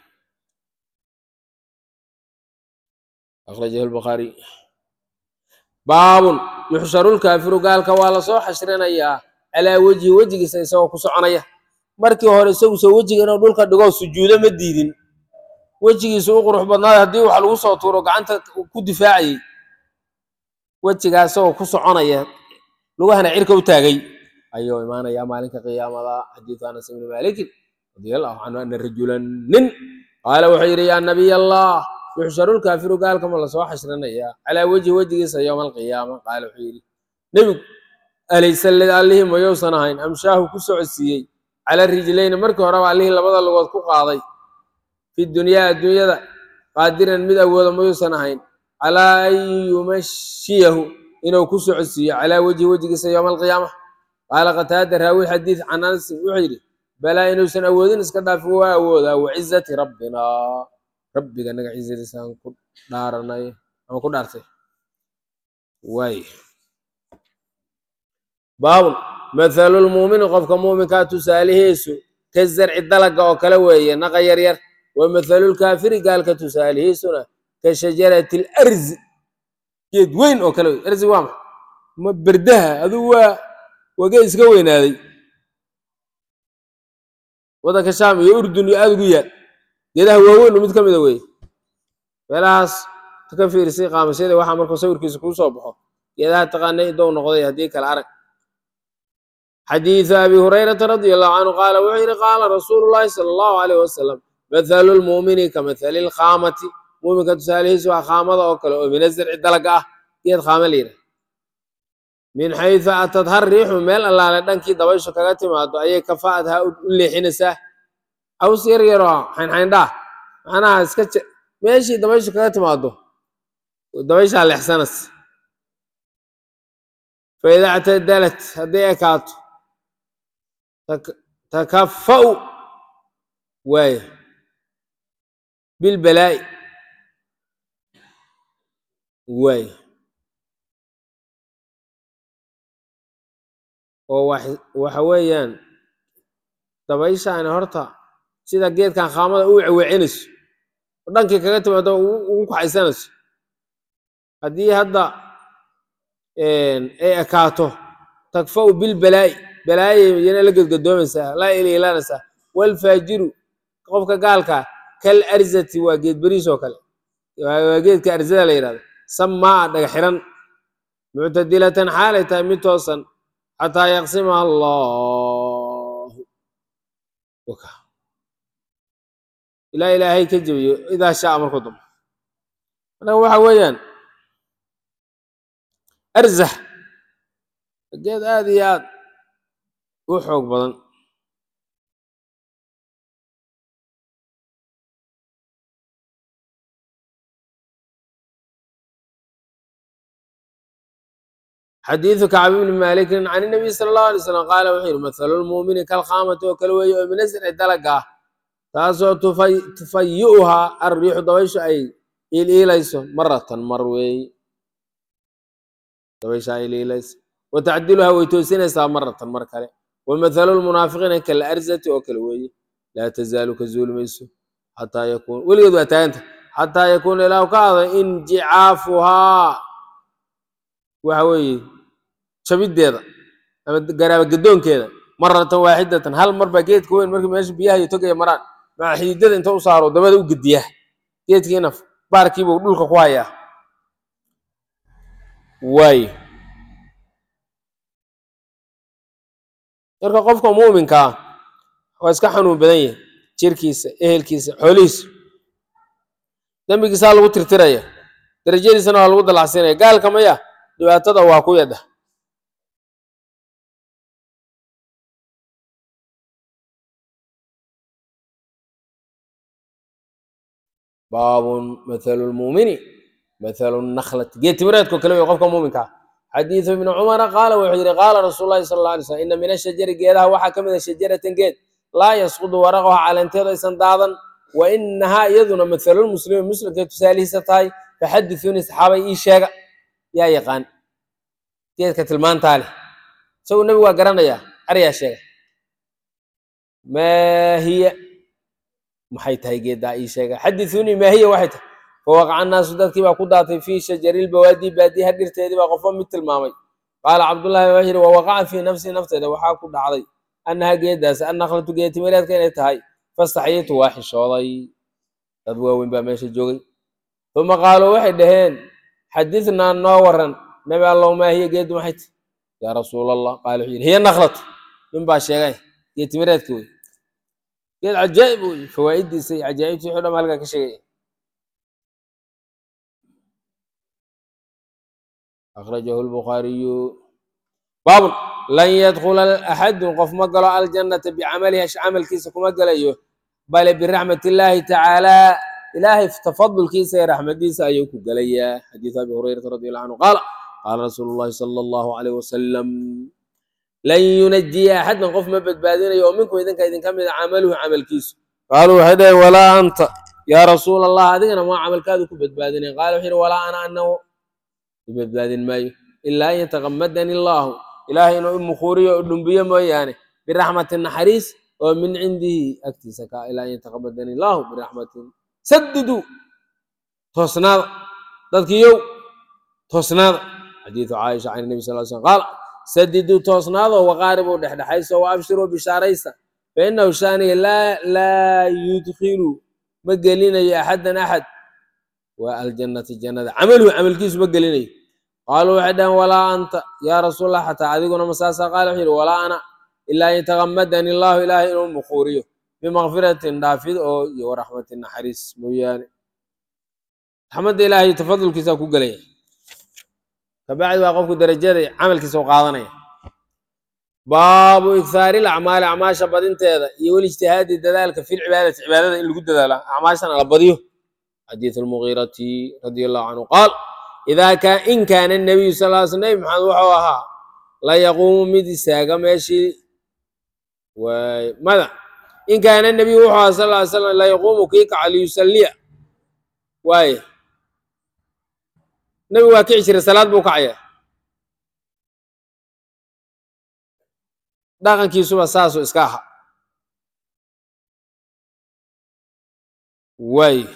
akhrajahu lbukhaari baabun yuxsharu lkaafiru gaalka waa lasoo xashrinayaa calaa wejhi wejigiisa isagoo ku soconaya markii hore isagu soo wejiga inuu dhulka dhigo sujuudo ma diidin wejigiisa u qurux badnaayo haddii wax lagu soo tuuro gacanta ku difaacayay wejigaa isagoo ku soconaya lugahana cirka u taagay ayuu imaanayaa maalinka qiyaamada xadiiثu anas ibni malikin radi allahu canhu ana rajulan nin qaala wuxuu yidhi yaa nabiy allah yuxsharu lkaafiru gaalka ma lasoo xashrinayaa calaa wejhi wejigiisa yowma alqiyaama qaala wuxuu yidhi nebigu alaysa allihii mayousan ahayn amshaahu ku socodsiiyey cala rijlayni markii horeba allihii labada lugood ku qaaday fi dunyaa adduunyada qaadiran mid awooda mayuusan ahayn calaa an yumashiyahu inuu ku socodsiiyo calaa wejhi wejigiisa yowma alqiyaama qaala qataada raawi xadiid can anasin wuxuu yidhi balaa inuusan awoodin iska dhaafin waa awoodaa wacizati rabbina rabbiga naga cizadiisaan ku dhaaranay ama ku dhaartay waay baabun mathalulmuumini qofka muuminkaa tusaalihiisu ka zarci dalaga oo kale weeye naqa yaryar wa mathalulkaafiri gaalka tusaalihiisuna ka shajarati larzi geed weyn oo kale wey arzi waa maxa ma berdaha adugu waa geed iska weynaaday waddanka shaam iyo urdun iyo aada ugu yaal geedaha waaweynu mid ka mida weeye meelahaas ka fiirisay qaamasyada waxaa markuu sawirkiisa kuu soo baxo geedaha taqaanay intou noqday haddii kale arag xadiiثu abi hurayrata radi allahu canhu qaala wuxuu yidhi qaala rasuulu llahi sala allahu alayh wasalam mathalu lmuumini ka mathali lkhaamati muuminka tusaalihiisu waa khaamada oo kale oo mina zarci dalaga ah geed khaama la yidhaha min xayثu atadha riixu meel allaale dhankii dabayshu kaga timaado ayay kafaa'adhaa u leexinaysaa aws yar yaroo xaynxayndhaah macnaha meeshii dabayshu kaga timaado dabayshaa leexsanas faida اctadalat hadday ekaato takafa'u waaya bilbalaa'i waaya oo waxa weeyaan dabayshaani horta sida geedkan khaamada u wecewecinayso oo dhankii kaga timaado ugu kaxaysanayso haddii hadda ay ekaato takfa'u bilbalaa'i balaayay yana la gedgadoomaysaa la iliilanaysaa walfaajiru qofka gaalkaa kal arzati waa geed beriis oo kale waa geedka arzada la yidhahdo samaa dhaga xiran muctadilatan xaalay tahay mid toosan xataa yaqsimaha allahu ilaa ilaahay ka jebiyo idaa shaa markuu dambo marka waxa weeyaan arzax geed aad iyo aad u xoog badan xadiiثu kacb bni malikin can الnabiy salى الlahu alay slam qaala wuxuu yihi mathalu lmuumini kalkhaamati oo kale weeye oo minasri dalaga ah taasoo tufayi'uhaa arriixu dabayshu ay iliilayso maratan mar weeye dabaysha ay iliilayso watacdiluhaa way toosinaysaa maratan mar kale wamathalu lmunaafiqiina kalarzati oo kale weeye laa tazaalu ka zuuli mayso xataa yakuun weligeed waa taaganta xataa yakuuna ilaahu ka ada injicaafuhaa waxa weeye jabiddeeda ama garaaba gadoonkeeda maratan waaxidatan hal mar baa geedka weyn markii meesha biyaha iyo togaya maraan maca xididada inta u saaro dabada u gediya geedkiina baarkiibuu dhulka ku hayaa waayo marka qofka muuminka ah waa iska xanuun badan yahay jirkiisa ehelkiisa xoolihiisa dembigiisaa lagu tirtiraya darajadiisana waa lagu dalacsinaya gaalka maya dhibaatada waa ku yadha baabun mathalu lmuumini mathalu nakhlati geed timireedko kale wey qofka muuminka ah xadiiثu ibni cumara qaala wuxuu yihi qaala rasuul lahi sal اla alay slam ina min ashajari geedaha waxaa ka mida shajaratan geed laa yasqudu waraqaha caleenteedu aysan daadan wa inahaa iyaduna mathalulmuslimi muslimkay tusaalihiisa tahay faxadithuunii saxaabay ii sheega yaa yaqaan geedka tilmaantaa leh isagu nebigu waa garanayaa aryaa sheega maa hiya maxay tahay geeddaa ii sheega xadithuunii maa hiya waxay tahay fawaqaca annaasu dadkii baa ku daatay fii shajari lbawaadi baadiyaha dhirteedii baa qofo mid tilmaamay qaala cabdullahi waa yidhi wawaqaca fii nafsii nafteeda waxaa ku dhacday annahaa geeddaas annakhlatu geed timireedka inay tahay fastaxyitu waa xishooday dad waaweyn baa meesha joogay uma qaaluu waxay dhaheen xadithnaa noo waran nabi allow maa hiya geeddu maxay tahy yaa rasuul allah qaala wuxuu yidhi hiya nakhlatu nin baa sheegay geed timireedka wey geed cajaa'ib wey fawaa'idiisa iyo cajaa'ibtii wuxuu dham halkaa ka sheegaya akhrajahu lbukhaariyu baabun lan yadkhula axadun qof ma galo aljannata bicamalihi camalkiisa kuma gelayo bale biraxmat illaahi tacaalaa ilaahay tafadulkiisa iyo raxmadiisa ayuu ku gelayaa xadiiثu abi hurayrata radi allahu canhu qaala qaala rasuulu llahi sala allahu alayh wasalam lan yunajiya axadan qof ma badbaadinayo oo minkum idinka idinka mida camaluhu camalkiisu qaaluu waxay dhaheen walaa anta yaa rasuul allah adigana maa camalkaadu ku badbaadinay qaala wuxuu yihi walaa ana anahu badbaadin maayo ilaa an yataqamadani illaahu ilaahay inuu imukuuriyo o dhumbiyo mooyaane biraxmatin naxariis oo min cindihi agtiisa ka ilaa an yataqamadani illaahu biraxmatin sadiduu toosnaada dadkiiyow toosnaada xadiiثu caaisha can nabi sal slam qaala sadiduu toosnaado waqaaribuu dhexdhexayso wa abshiruu bishaaraysa fainahu shaaniya laa yudkilu ma gelinayo axadan axad waa aljannati jannada camaluhu camalkiisu ma gelinayo qaaluu waxay dhaheen walaa anta yaa rasuul allah xataa adiguna masaasa qaala wuxuu yihi walaa ana ilaa an yataqamadani illaahu ilaahay inuu mukuuriyo bimakfiratin dhaafid oo iyo waraxmatin naxariis mooyaane raxmadda ilaahay tafadulkiisaa ku gelaya kabacdi waa qofku darajada camalkiisa u qaadanaya baabu ighaari lacmaali acmaasha badinteeda iyo walijtihaadi dadaalka fi lcibaadati cibaadada in lagu dadaala acmaashana la badiyo xadiiثu lmugiirati radi allahu canhu qaal إن كان النبي صلى الله عليه وسلم محمد وحوها لا يقوم مد ساقا ماشي وماذا إن كان النبي وحوها صلى الله عليه وسلم لا يقوم كيك على يسلي واي نبي واكي 10 صلاة بوكعية داقن كيسو أساسو إسكاها واي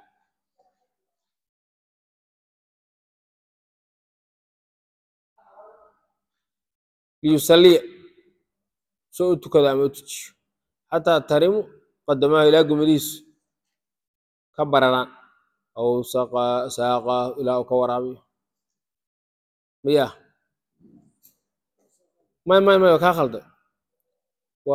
ليصلي سوء كذا موتش حتى ترموا قدماه إلى قمريس كبرنا أو ساقا إلى كورابي مياه ما كخلد و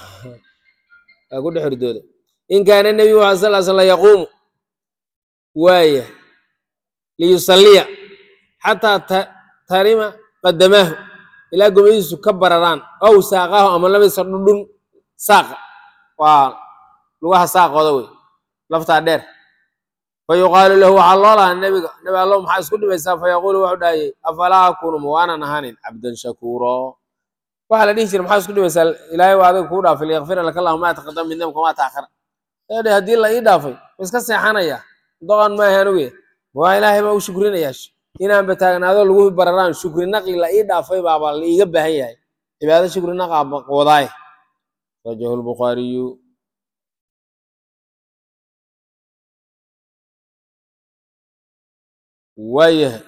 أقول حردود إن كان النبي صلى الله عليه وسلم يقوم وايه ليصلي حتى ترم قدماه إلى قمريس كبرنا أو ساقاه أما لم يصدون ساق ولوها ساق وضوي لفت عدير فيقال له على الله النبي الله محاسس كل بيسا فيقول وحده أفلا أكون موانا نهانين عبدا شكورا وحالا ديشير محاسس كل بيسا إلهي وعدك كورا فليغفر لك الله ما تقدم من ذنبك وما تأخر هذا هدي الله إضافي بس كسيحانا يا ضغن ما هنوي وإلهي ما وشكرين ياش إنا بتاعنا هذا اللي برران شكرين نقي الله إضافي بابا اللي يقبه هي هذا شكرين نقي وضعي رجه البخاري ويه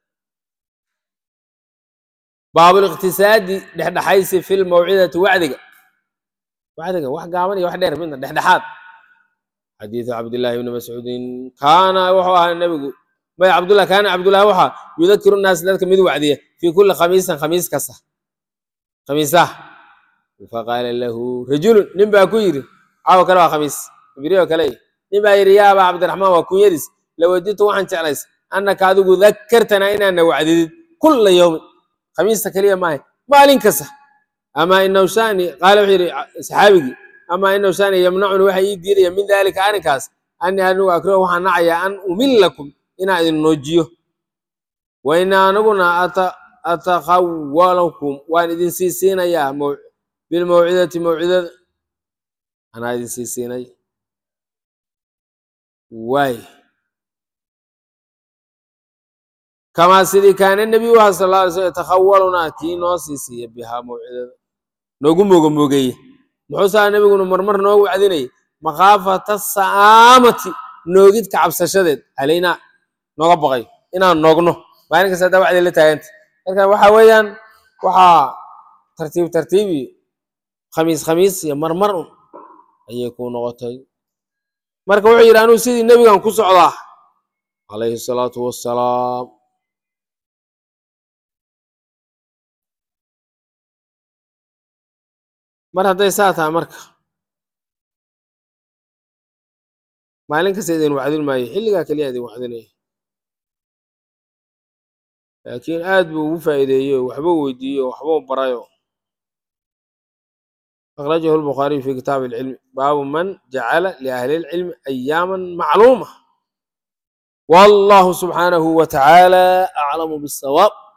باب الاقتصاد دحدحيس في الموعظة وعدك واحد قامني واحد دير منه دحدحات حديث عبد الله بن مسعود كان وحوها النبي ما عبد الله كان عبد الله وحا يذكر الناس ذلك مذ وعديه في كل خميس كسه خميسه فقال له رجل نبا كويري عاو كلا خميس بريو كلي نبا يا ابا عبد الرحمن وكويرس لو وديت وحن جعليس أنك هذا ذكرتنا إن وعدت كل يوم خميس كلية معي مالين كسه أما إنه شاني قال وحيري صحابي أما إنه شاني يمنعني وحي يدير من ذلك أنا كاس أني أنو أكره وحنعي أن أمل لكم إن أذن نجيه وإن أنا قلنا أتخولكم وأن إذن سيسينا يا بالموعدة موعدة أنا إذن سيسينا واي كما سيدي كان النبي صلى الله عليه وسلم يتخولنا كي نوسيسي بها موعدة نقوم موغي محوسا النبي يقول مرمر نوغو عديني مخافة السآمة نوغيد كعب سشدد علينا نغبغي إنا نوغنو ما إنك سيدا وعدي اللي تاينت لكن وحا ويان وحا ترتيبي خميس يا مرمر أن يكون غطي مركا وعيرانو سيدي النبي كان كسو عضاه عليه الصلاة والسلام mar hadday saa tahay marka maalin kasta idin wacdin maayo xilligaa keliya idin wacdinaya laakiin aad buu ugu faa'iideeyo waxba weydiiyo waxba barayo akhrajahu al-Bukhari fi kitab al-ilm baabu man ja'ala li ahli al-ilm ayyaman ma'luma wallahu subhanahu wa ta'ala a'lamu bis-sawab